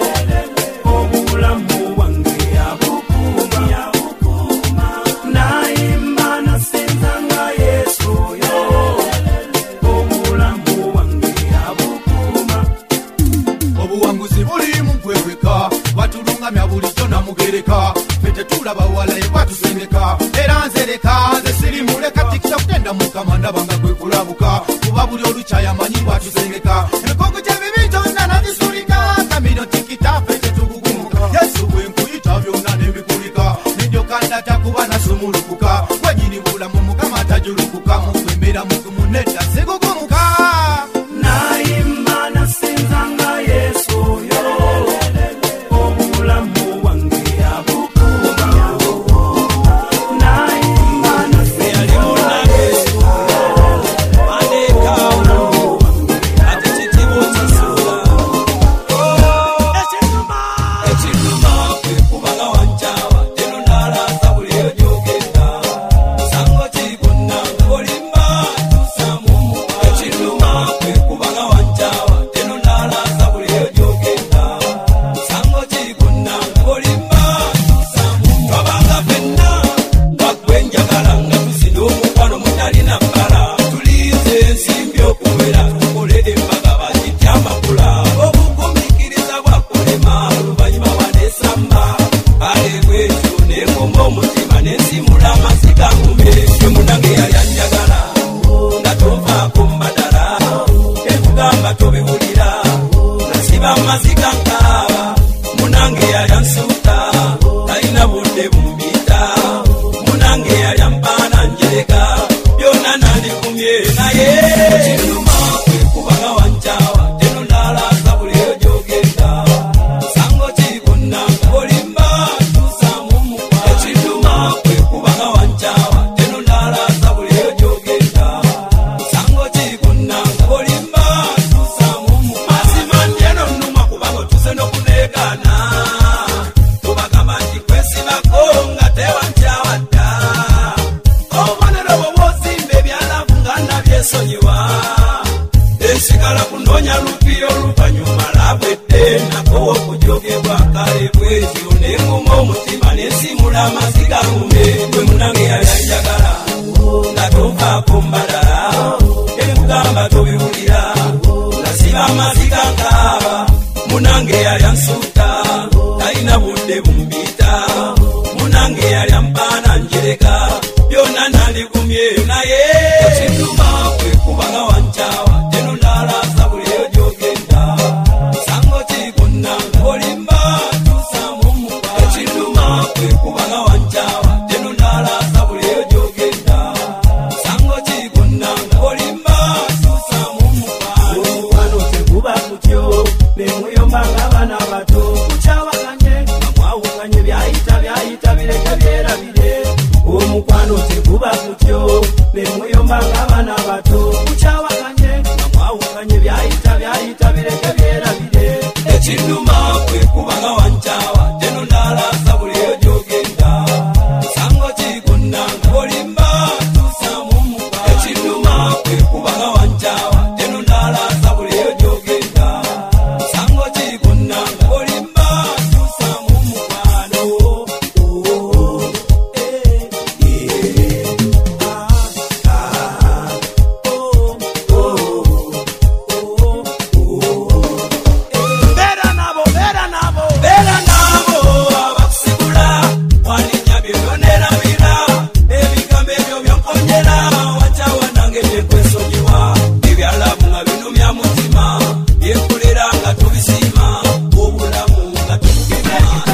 obulamu bwange abukuma naimba nasinzanga Yesu yo obulamu bwange abukuma obuwanguzi buli mu kweweka, watulungamya bulijjo namugereka, ffe tetulaba walaye kwatusengeka, era nzereka nze sirimuleka tikisa kutenda mukama ndaba nga kwe kulabuka, kuba buli olukyaya amanyi bwatusengeka, emikogo gy'ebibi Ebugamba tobihulira nasiba amaziga nkaba munange yali ansuuta talina budde bumbita munange yali ampaana njereka byonna nandikumye naye ekinuma kwekubanga wancawa teno nalaza buliyo gyogenda musango kiri kunnanga olimba tusamu mukwa ekinuma kwekubanga wancawa teno nalaza buliyo gyogenda musango kiri kunnanga olimba tusamu mukwa asimanti eno nnuma kubanga tuse n'okuneegana tubagamba nti kwesibako nga tewancawa dda obubonero bwe bw'ozimba ebyalavu nga nabyesonyiwa esigala kunoonya lupiyo oluvanyuma labwedde nako okujogebwa kale bwezyo nenguma omutima nensimula amaziga ngume gwe munange yali anjagala nga tovaako mbalala ebugamba tobiwulira nasiba amaziga nkaaba munange yali ansuuta talina budde bumbita munange yali ampaana njereka byonna nandigumye naye ekituma kwekubanga wancawa teno nalaza buliyo gyogenda musango kiri kunnanga olimba tusamu mukwa ekituma kwekubanga wancawa teno nalaza buliyo gyogenda musango kiri kunnanga olimba tusamu mukwano omukwano teguba kutyo bemuyomba ng'abaana bato kukyawakanye bamwawukanye byayita byayita bireke byerabire omukwano teguba kutyo bemuyomba ng'abaana bato kukyawakanye bamwawukanye byayita byayita bireke byerabire ekinuma kwekubanga wancawa teno nalaza buliyo gyogenda musango kiri kunnanga olimba tusamu mukwa ekinuma kwekubanga wancawa teno nalaza buliyo gyogenda musango kiri kunnanga olimba tusamu mukwano beera nabo beera nabo beera nabo abakusigula waninya byebyonerabira ebigambo ebyo byonkonyera wancawa nange byekwesonyiwa ebyalabu nga binumya mutima byenkolera nga tubisiima obulamu nga tubugema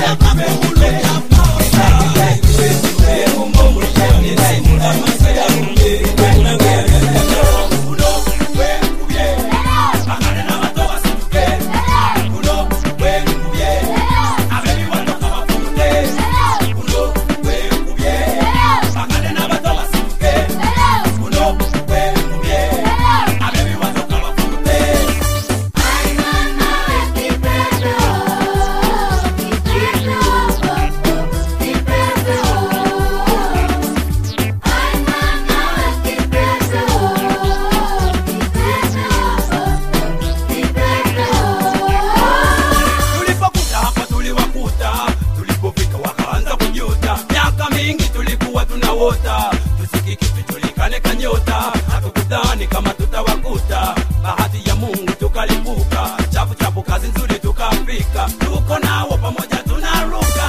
tulipokuta hapa tuliwakuta tulipofika wakaanza kujuta miaka mingi tulikuwa tunawota tusikiki tujulikane kanyota hatukudhani kama tutawakuta bahati ya Mungu tukalipuka chapu chapu kazi nzuri tukafika tuko nao pamoja tunaruka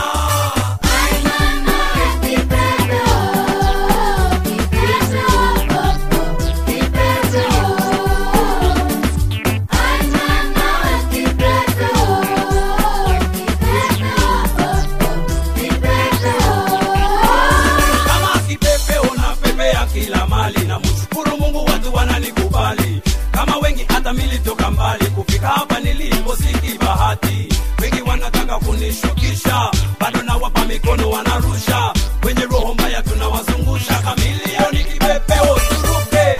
kama kipepe unapepea kila mali na mshukuru Mungu watu wananikubali kama wengi hata militoka mbali kufika hapa nilipo siki bahati wengi wanataka kunishukisha bado nawapa mikono wanarusha wenye roho mbaya tunawazungusha kamilioni kipepeo turuke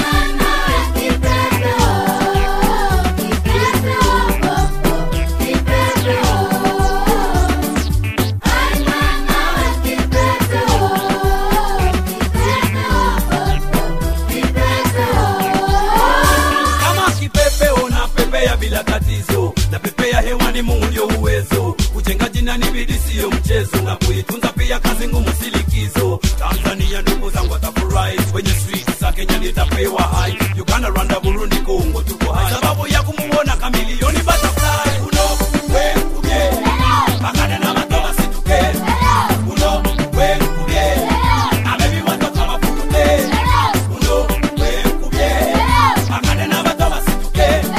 kama kipepe unapepea bila tatizo na pepea hewani Mungu ndio uwezo kujenga jina ni bidii siyo mchezo na kuitunza pia kazi ngumu silikizo Tanzania ndugu zangu watafurahi kwenye streets za Kenya nitapewa hai Uganda Rwanda Burundi Kongo tuko hai sababu ya kumuona kamilioni butterfly uno we kubye bakana na matola situke uno we kubye abebi watoka mafukute uno we kubye bakana na matola situke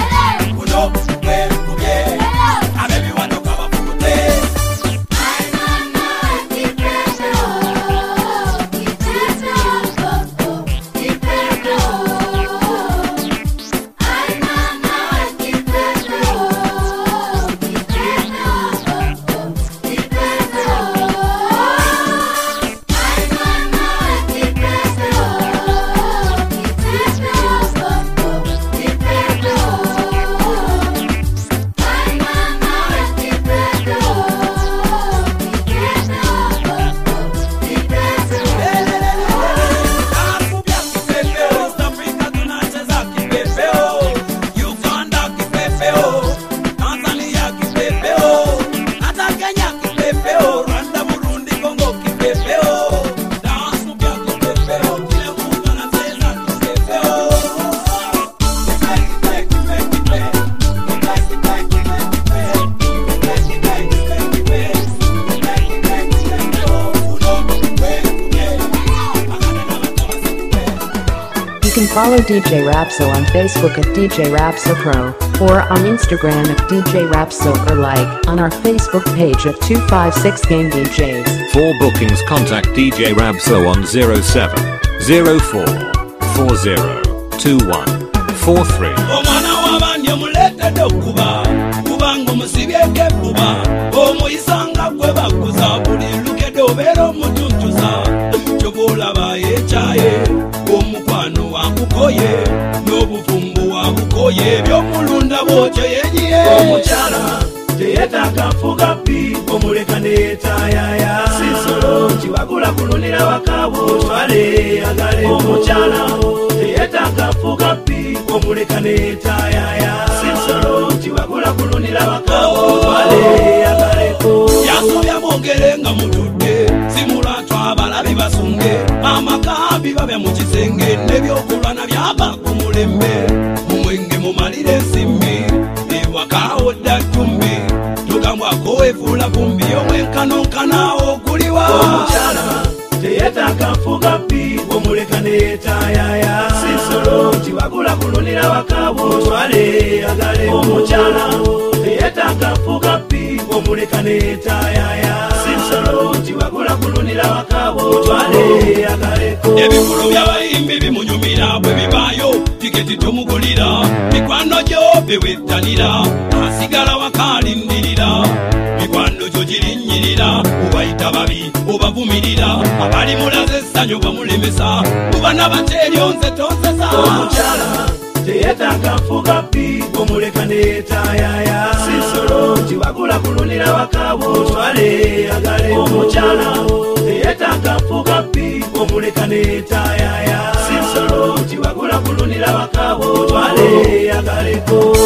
follow D J Rapso on Facebook at D J Rapso Pro, or on Instagram at D J Rapso, or like on our Facebook page at two five six Game D Js. For bookings, contact D J Rapso on zero seven zero four four zero two one four three. Omwana w'abandi mulete dokuba kubanga musibyeke buba omuyisanga gwe bakuza buli lukedo bero mutuntuza chobola bayechaye omukwano wakukoye n'obufumbu wakukoye byomulunda bwojo yenyiye omuchala teyetaka fuga pi omuleka netayaya sisolo kiwagula kulunira wakabo twale agale omuchala teyetaka fuga pi omuleka netayaya sisolo kiwagula kulunira wakabo twale agaleko yasobya mwongere nga mutudde simulatwa abalabi basunge amakabi babe mu kisenge nebyokulwana byaba ku mulembe mumwenge mumalire ensimbi ewakawo ddatumbi tugambwako evula vumbi omwenkanonkanawo okuliwa omukyala teyetaka fuga pi omuleka netayaya sisolo kiwagula kulunira wakabo twale agale omukyala teyetaka fuga pi omuleka netayaya sisolo kiwagula kulunira wakabo twale agaleko ebikulu by'abayimbi bimunyumira bwe bibayo tiketi tomugulira mikwano gyo bewettanira asigala wakalindirira mikwano gyo girinnyirira obayita babi obavumirira abali mulaze essanyu bamulemesa kubana bateryonze tonsesa omukyala teyetaka fuga pi omuleka netayaya sisolo kiwagula kulunira wakabo twale agale omukyala teyetaka fuga pi omuleka netayaya sisolo kiwagula kulunira wakabo twale agaleko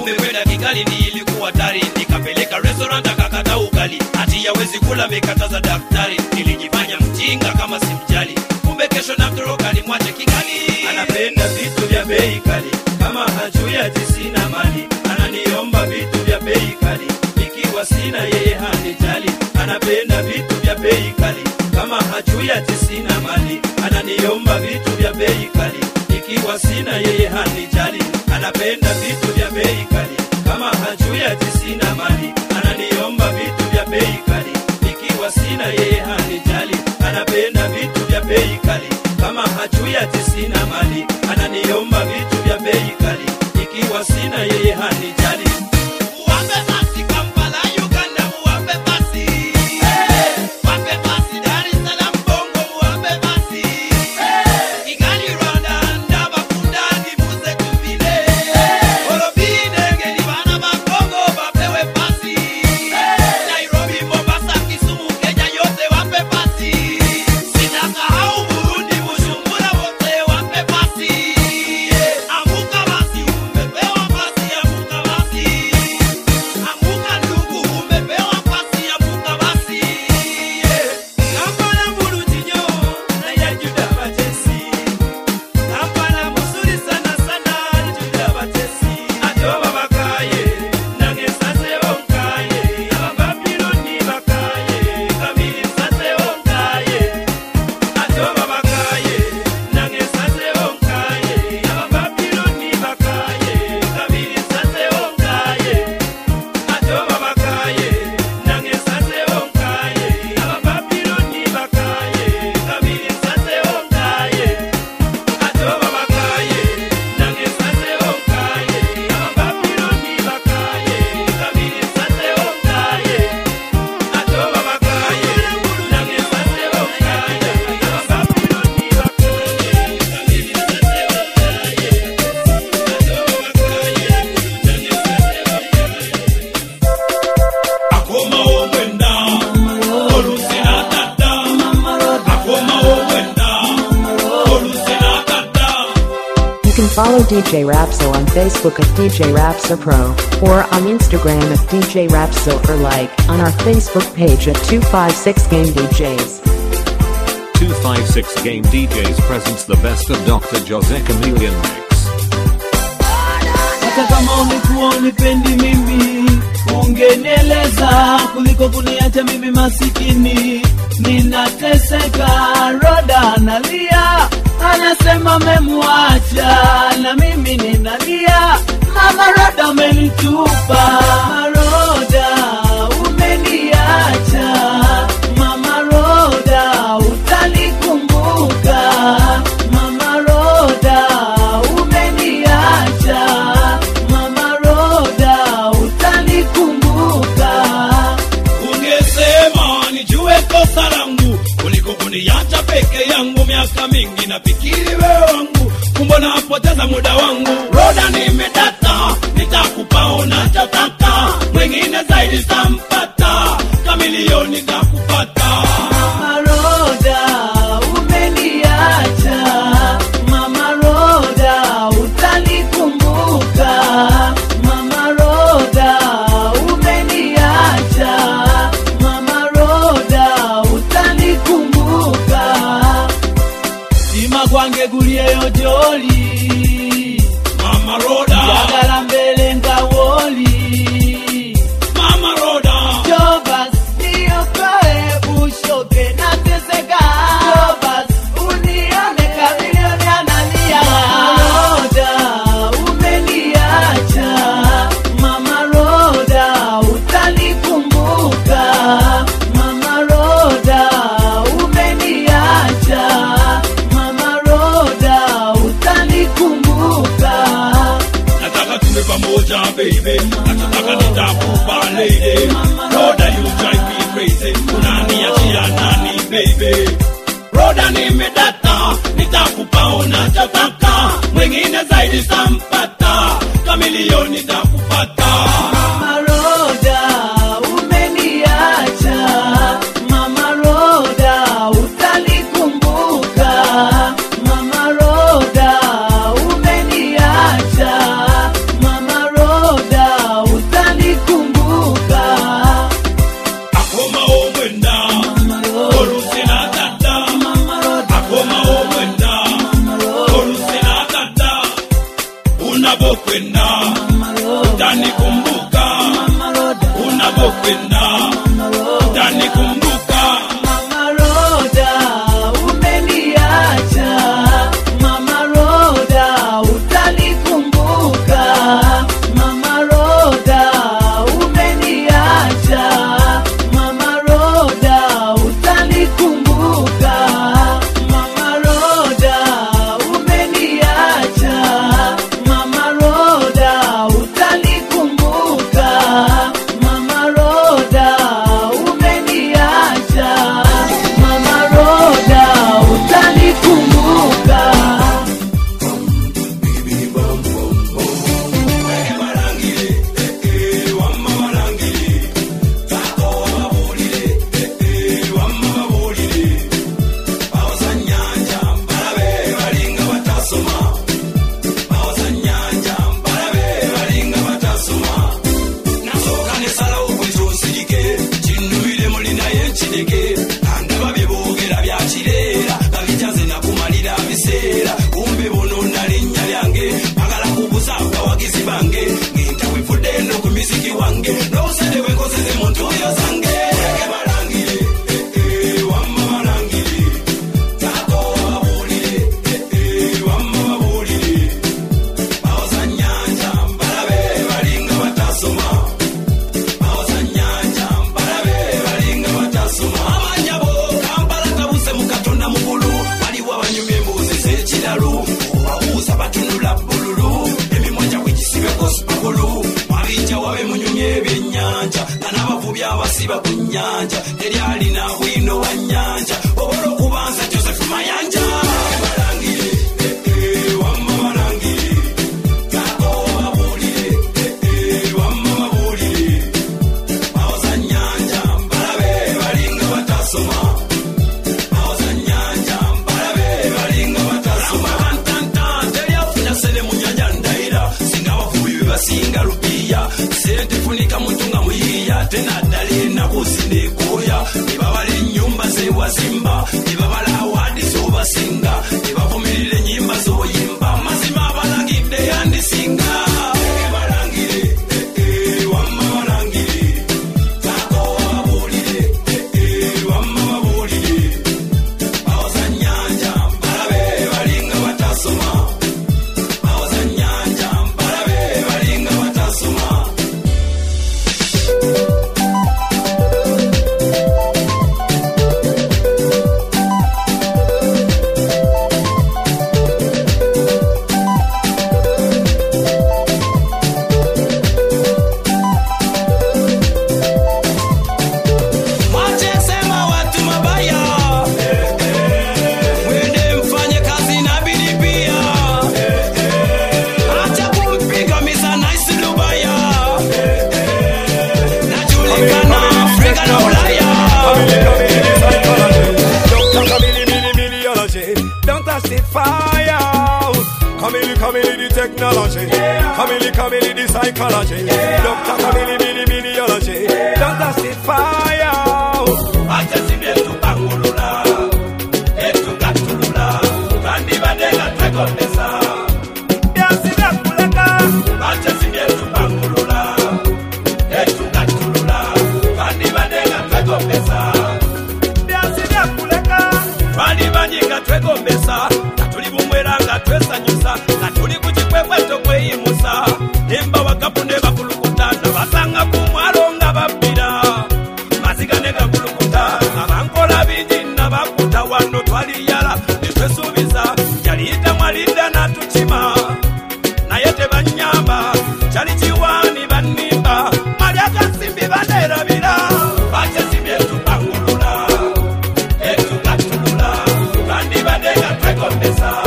Umekwenda Kigali ni ilikuwa hatari, nikapeleka restaurant akakata ugali, ati hawezi kula amekataza daktari. Nilijifanya mjinga kama simjali, kumbe kesho namtoroka nimwache Kigali. Anapenda vitu vya bei kali, kama hajui ati sina mali. Ananiomba vitu vya bei kali, nikiwa sina yeye hanijali. Anapenda vitu vya bei kali, kama hajui ati sina mali. Ananiomba vitu vya bei kali, nikiwa sina yeye hanijali. Anapenda vitu vya bei kali, kama hajui ati sina mali. Ananiomba vitu vya bei kali, nikiwa sina yeye hanijali. Anapenda vitu vya bei kali, kama hajui ati sina mali. Ananiomba vitu vya bei kali, nikiwa sina yeye hanijali. Wape basi Kampala Uganda, wape basi wape basi Dar es Salaam Bongo, wape basi Kigali Rwanda ndaba kundani muze tuvile Olobine ngeli bana bakongo bapewe basi Nairobi Mombasa Kisumu Kenya yote wape basi Sitasahau Burundi Bujumbura wote wape basi Amuka basi umepewa basi amuka basi Amuka ndugu umepewa basi amuka basi Kampala Mulujinyo na ya Juda Batesi Kampala musuri sana sana Juda Batesi Atoba bakaye nange sase onkaye Abababyloni bakaye Kamili sase onkaye Atoba bakaye nange sase onkaye Abababyloni bakaye Kamili sase onkaye Atoba bakaye nange sase onkaye Abababyloni bakaye Kamili sase onkaye Atoba bakaye nange sase onkaye Abababyloni bakaye Kamili sase onkaye Atoba bakaye nange sase onkaye Abababyloni Akoma omwenda olusena tata Akoma omwenda olusena tata You can follow D J Rapso on Facebook at D J Rapso Pro, or on Instagram at D J Rapso, or like on our Facebook page at two five six Game D Js. two five six Game D Js presents the best of Doctor Jose Chameleon Mix. Hata kama ulikuwa unipendi mimi, ungenieleza kuliko kuniacha mimi masikini. Ninateseka, Roda analia, anasema memuacha, na mimi ninalia, Mama Roda umenitupa. Roda umeniacha, Mama Roda utanikumbuka. Mama Roda umeniacha, Mama Roda utanikumbuka. Ungesema nijue kosa langu kuliko kuniacha peke yangu miaka mingi. Nafikiri wewe wangu, kumbe napoteza muda wangu. Roda nimedata, nitakupa unachotaka, mwingine zaidi tampata, kamilioni kakupata. Mama Roda umeniacha, Mama Roda utanikumbuka. Mama Roda umeniacha, Mama Roda utanikumbuka. Sima kwange guliyeyo joli, Mama Roda yagala mbele ngawoli. Mama Roda Jobas, niokoe ushoke nateseka. Jobas, unione kamilioni analia. Mama Roda umeniacha, Mama Roda utanikumbuka. Mama Roda umeniacha, Mama Roda utanikumbuka. nataka tuwe pamoja baby, nataka nitakupa lady. Roda you drive me crazy, unaniachia nani baby? Roda nimedata, nitakupa unachotaka, mwingine zaidi tampata, kamilioni takupata. Mama Roda umeniacha, Mama Roda utanikumbuka. Mama Roda umeniacha, Mama Roda unapokwenda utanikumbuka, unapokwenda utanikumbuka. Mama Roda umeniacha, Mama Roda utanikumbuka, Mama Roda umeniacha, Mama Roda utanikumbuka, Mama Roda umeniacha, Mama Roda utanikumbuka, Mama Roda umeniacha, Mama Roda utanikumbuka. Siba kunyanja teri alina wino wa nyanja obolo kubanza Joseph Mayanja barangire eh wamma barangire tako babulire eh wamma babulire baoza nyanja balabe balinga batasoma baoza nyanja balabe balinga batasoma tantanta teri afuna sele munyanja ndaira singa bafuyi basinga rupiya sente funika mutunga muyiya tena na kusinde koya nibabale nyumba ze wazimba nibabala awadi zo basinga nibavumirire nyimba zo yimba mazima balagide yandi singa barangire eh wamma barangire tako babulire eh wamma babulire baoza nyanja balabe balinga batasoma baoza nyanja balabe balinga batasoma. Technology, Camille, Camille, the psychology, Doctor Camille, Mini, Miniology, don't touch the fire. I just see them to Bangulula, to Gatulula, and the Badela Tagonesa. Yes, it's a Pulaka. I just see them to Bangulula, to Gatulula, and the Badela Tagonesa. Yes, it's a Pulaka. Rani Banika Tagonesa, Tatulibumera, Twesa Nusa, Tatuli. Kweto kwe musa nemba wakapunde bakulukuta nabasanga kumwalonga babira mazigane gakulukuta abankola bingi nabakuta wano twali yala nitwesubiza yaliyita mwalinda natuchima naye tebanyamba kyali kiwani bannimba mali akasimbi banerabira bakyasimye tupangulula etugatulula kandi badega twekomesa.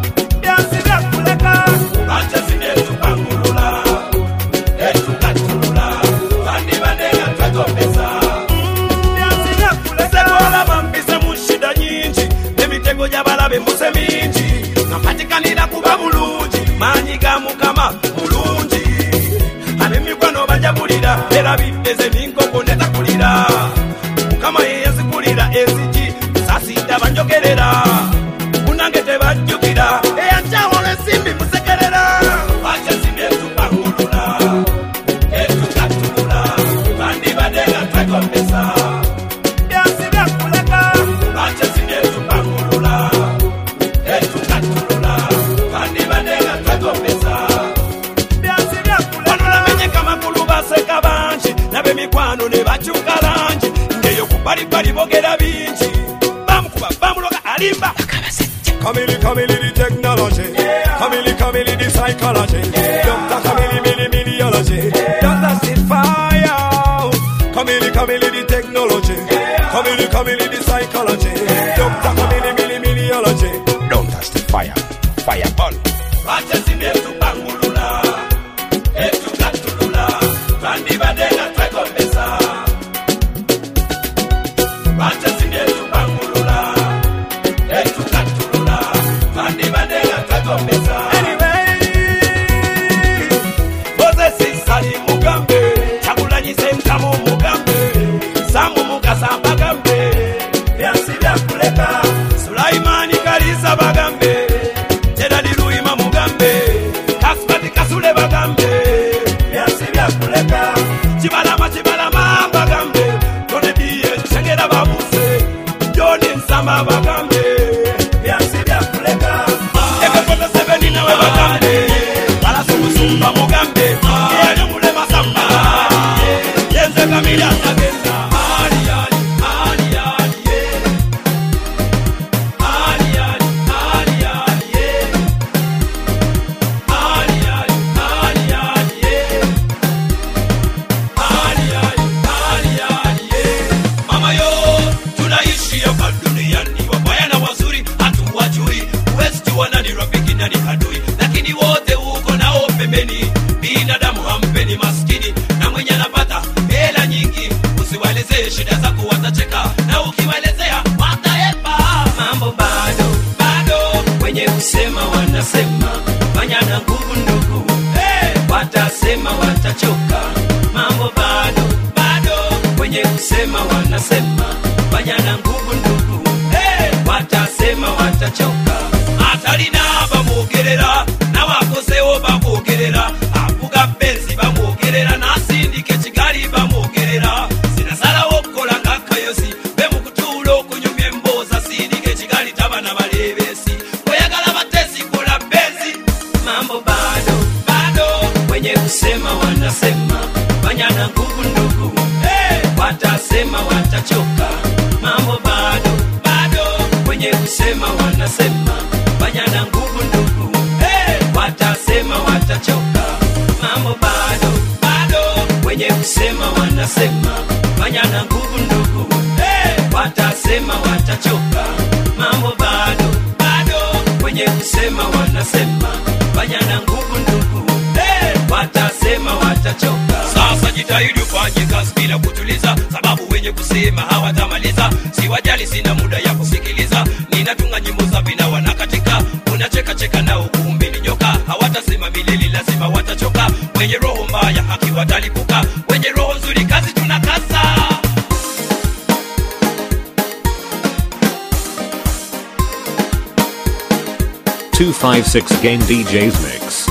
Muse minji napatikanira kuba bulungi manyi ga mukama bulungi abemikwano bajabulira era bideze ninkoko netakulira mukama yeyazikulira ezigi sasinda banjogerera kunange tebajjukira eyanjawolo ensimbi musekerera bano ne bachukalanji ngeyo kubali bali bogera binji bamukuba bamuloga alimba Kamili Kamili the technology, yeah. Kamili Kamili the psychology, yeah. Doctor Kamili Mili Miliology, yeah. Doctor sit fire. Kamili Kamili the technology, yeah. Kamili Kamili the psychology, yeah. Doctor Kamili Mili Miliology. Don't touch the fire, fire burn. Watches in there to bangulula, head to Gatulula, Randy Badena Twakombesa. Watches in there to bangulula, head to Gatulula, Randy Badena Twakombesa. Anyway, Moses is Sali Mugambe, Chakulanyi Sentamu Mugambe, Samu Mugasa Bagambe, Yansida Kuleka, Sulaimani Karisa Bagambe. Chibalama chibalama bagambe Tone diye chengera babuse Joni nsama bagambe Yansi bya kuleka Eke foto seveni nawe bagambe Wala sumusumba mugambe Yeye mule masamba Yenze kamili atagenda Ali ali ali ali Ali ali ali ali Ali ali ali ali Mama yo, tunaishi hapa duniani wabaya na wazuri hatuwajui huwezi jua nani rafiki nani adui lakini wote uko nao pembeni binadamu hampeni maskini na mwenye anapata hela nyingi usiwaelezee shida zako watacheka na ukiwaelezea wataepa mambo bado bado wenye kusema wanasema fanya na nguvu ndugu hey! Watasema watachoka mambo bado wenye kusema wanasema fanya na nguvu ndugu hey! Watasema watachoka atalina bamugerera na wakosewo bamugerera avuga penzi bamugerera nasindike kigali bamugerera sinasala wokola ngakayosi bemukutula okunyumya emboza sindike kigali tabana balebesi oyagala batesi kola penzi mambo bado bado wenye kusema wanasema fanya na nguvu ndugu watasema watachoka mambo bado bado wenye kusema wanasema fanya na nguvu ndugu hey! Watasema watachoka mambo bado bado wenye kusema wanasema fanya na nguvu ndugu hey! Watasema watachoka mambo bado bado wenye kusema wanasema fanya na nguvu ndugu hey! Watasema watachoka sasa jitahidi ufanye kazi bila kutuliza sababu wenye kusema hawatamaliza siwajali sina muda ya kusikiliza ninatunga nyimbo za vina wanakatika unacheka cheka nao kumbe ni nyoka hawatasema milele lazima watachoka wenye roho mbaya haki watalipuka wenye roho nzuri kazi tunakasa two five six Game D J's Mix.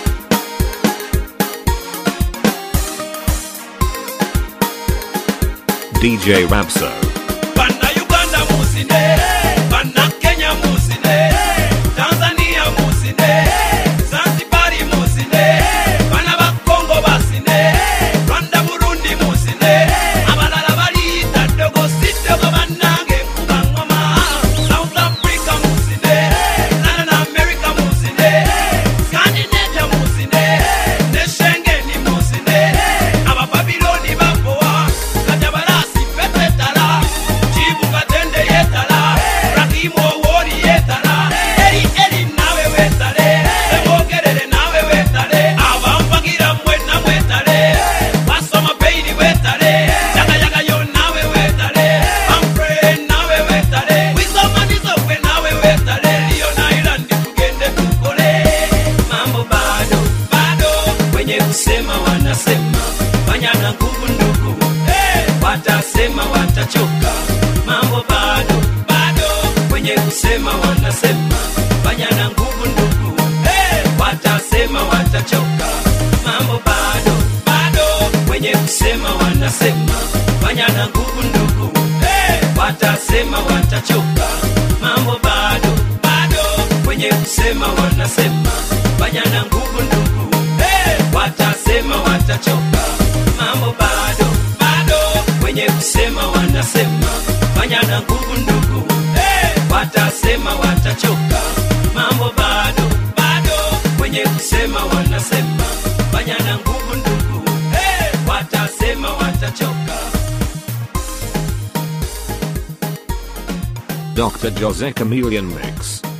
D J Rabso. Bana Uganda musine, bana Kenya musine, Tanzania musine, Zanzibar musine, bana ba Congo basine, Rwanda Burundi musine, abalala bali tadogo sitogo banange kubangoma, South Africa musine, Latin America musine, Scandinavia musine, Neshengeni musine, aba Babyloni bapoa, Kajabala petala chibu katende yetala rakimo wori yetala eri eri nawe wetale emogerere nawe wetale abampagira mwena wetale basoma baby wetale yaga yaga yo nawe wetale I'm friend nawe wetale wisoma nizo we nawe wetale liyo na island tugende tukole mambo bado bado wenye kusema wanasema fanya na nguvu ndugu watasema watachoka mambo bado bado wenye kusema wanasema fanya na nguvu ndugu hey! Watasema watachoka mambo bado bado wenye kusema wanasema fanya na nguvu ndugu hey! Watasema watachoka mambo bado bado wenye kusema wanasema fanya na nguvu ndugu hey! Watasema watachoka mambo bado bado sema wanasema, fanya na nguvu ndugu, hey! Watasema watachoka. Doctor Jose Chameleon Mix.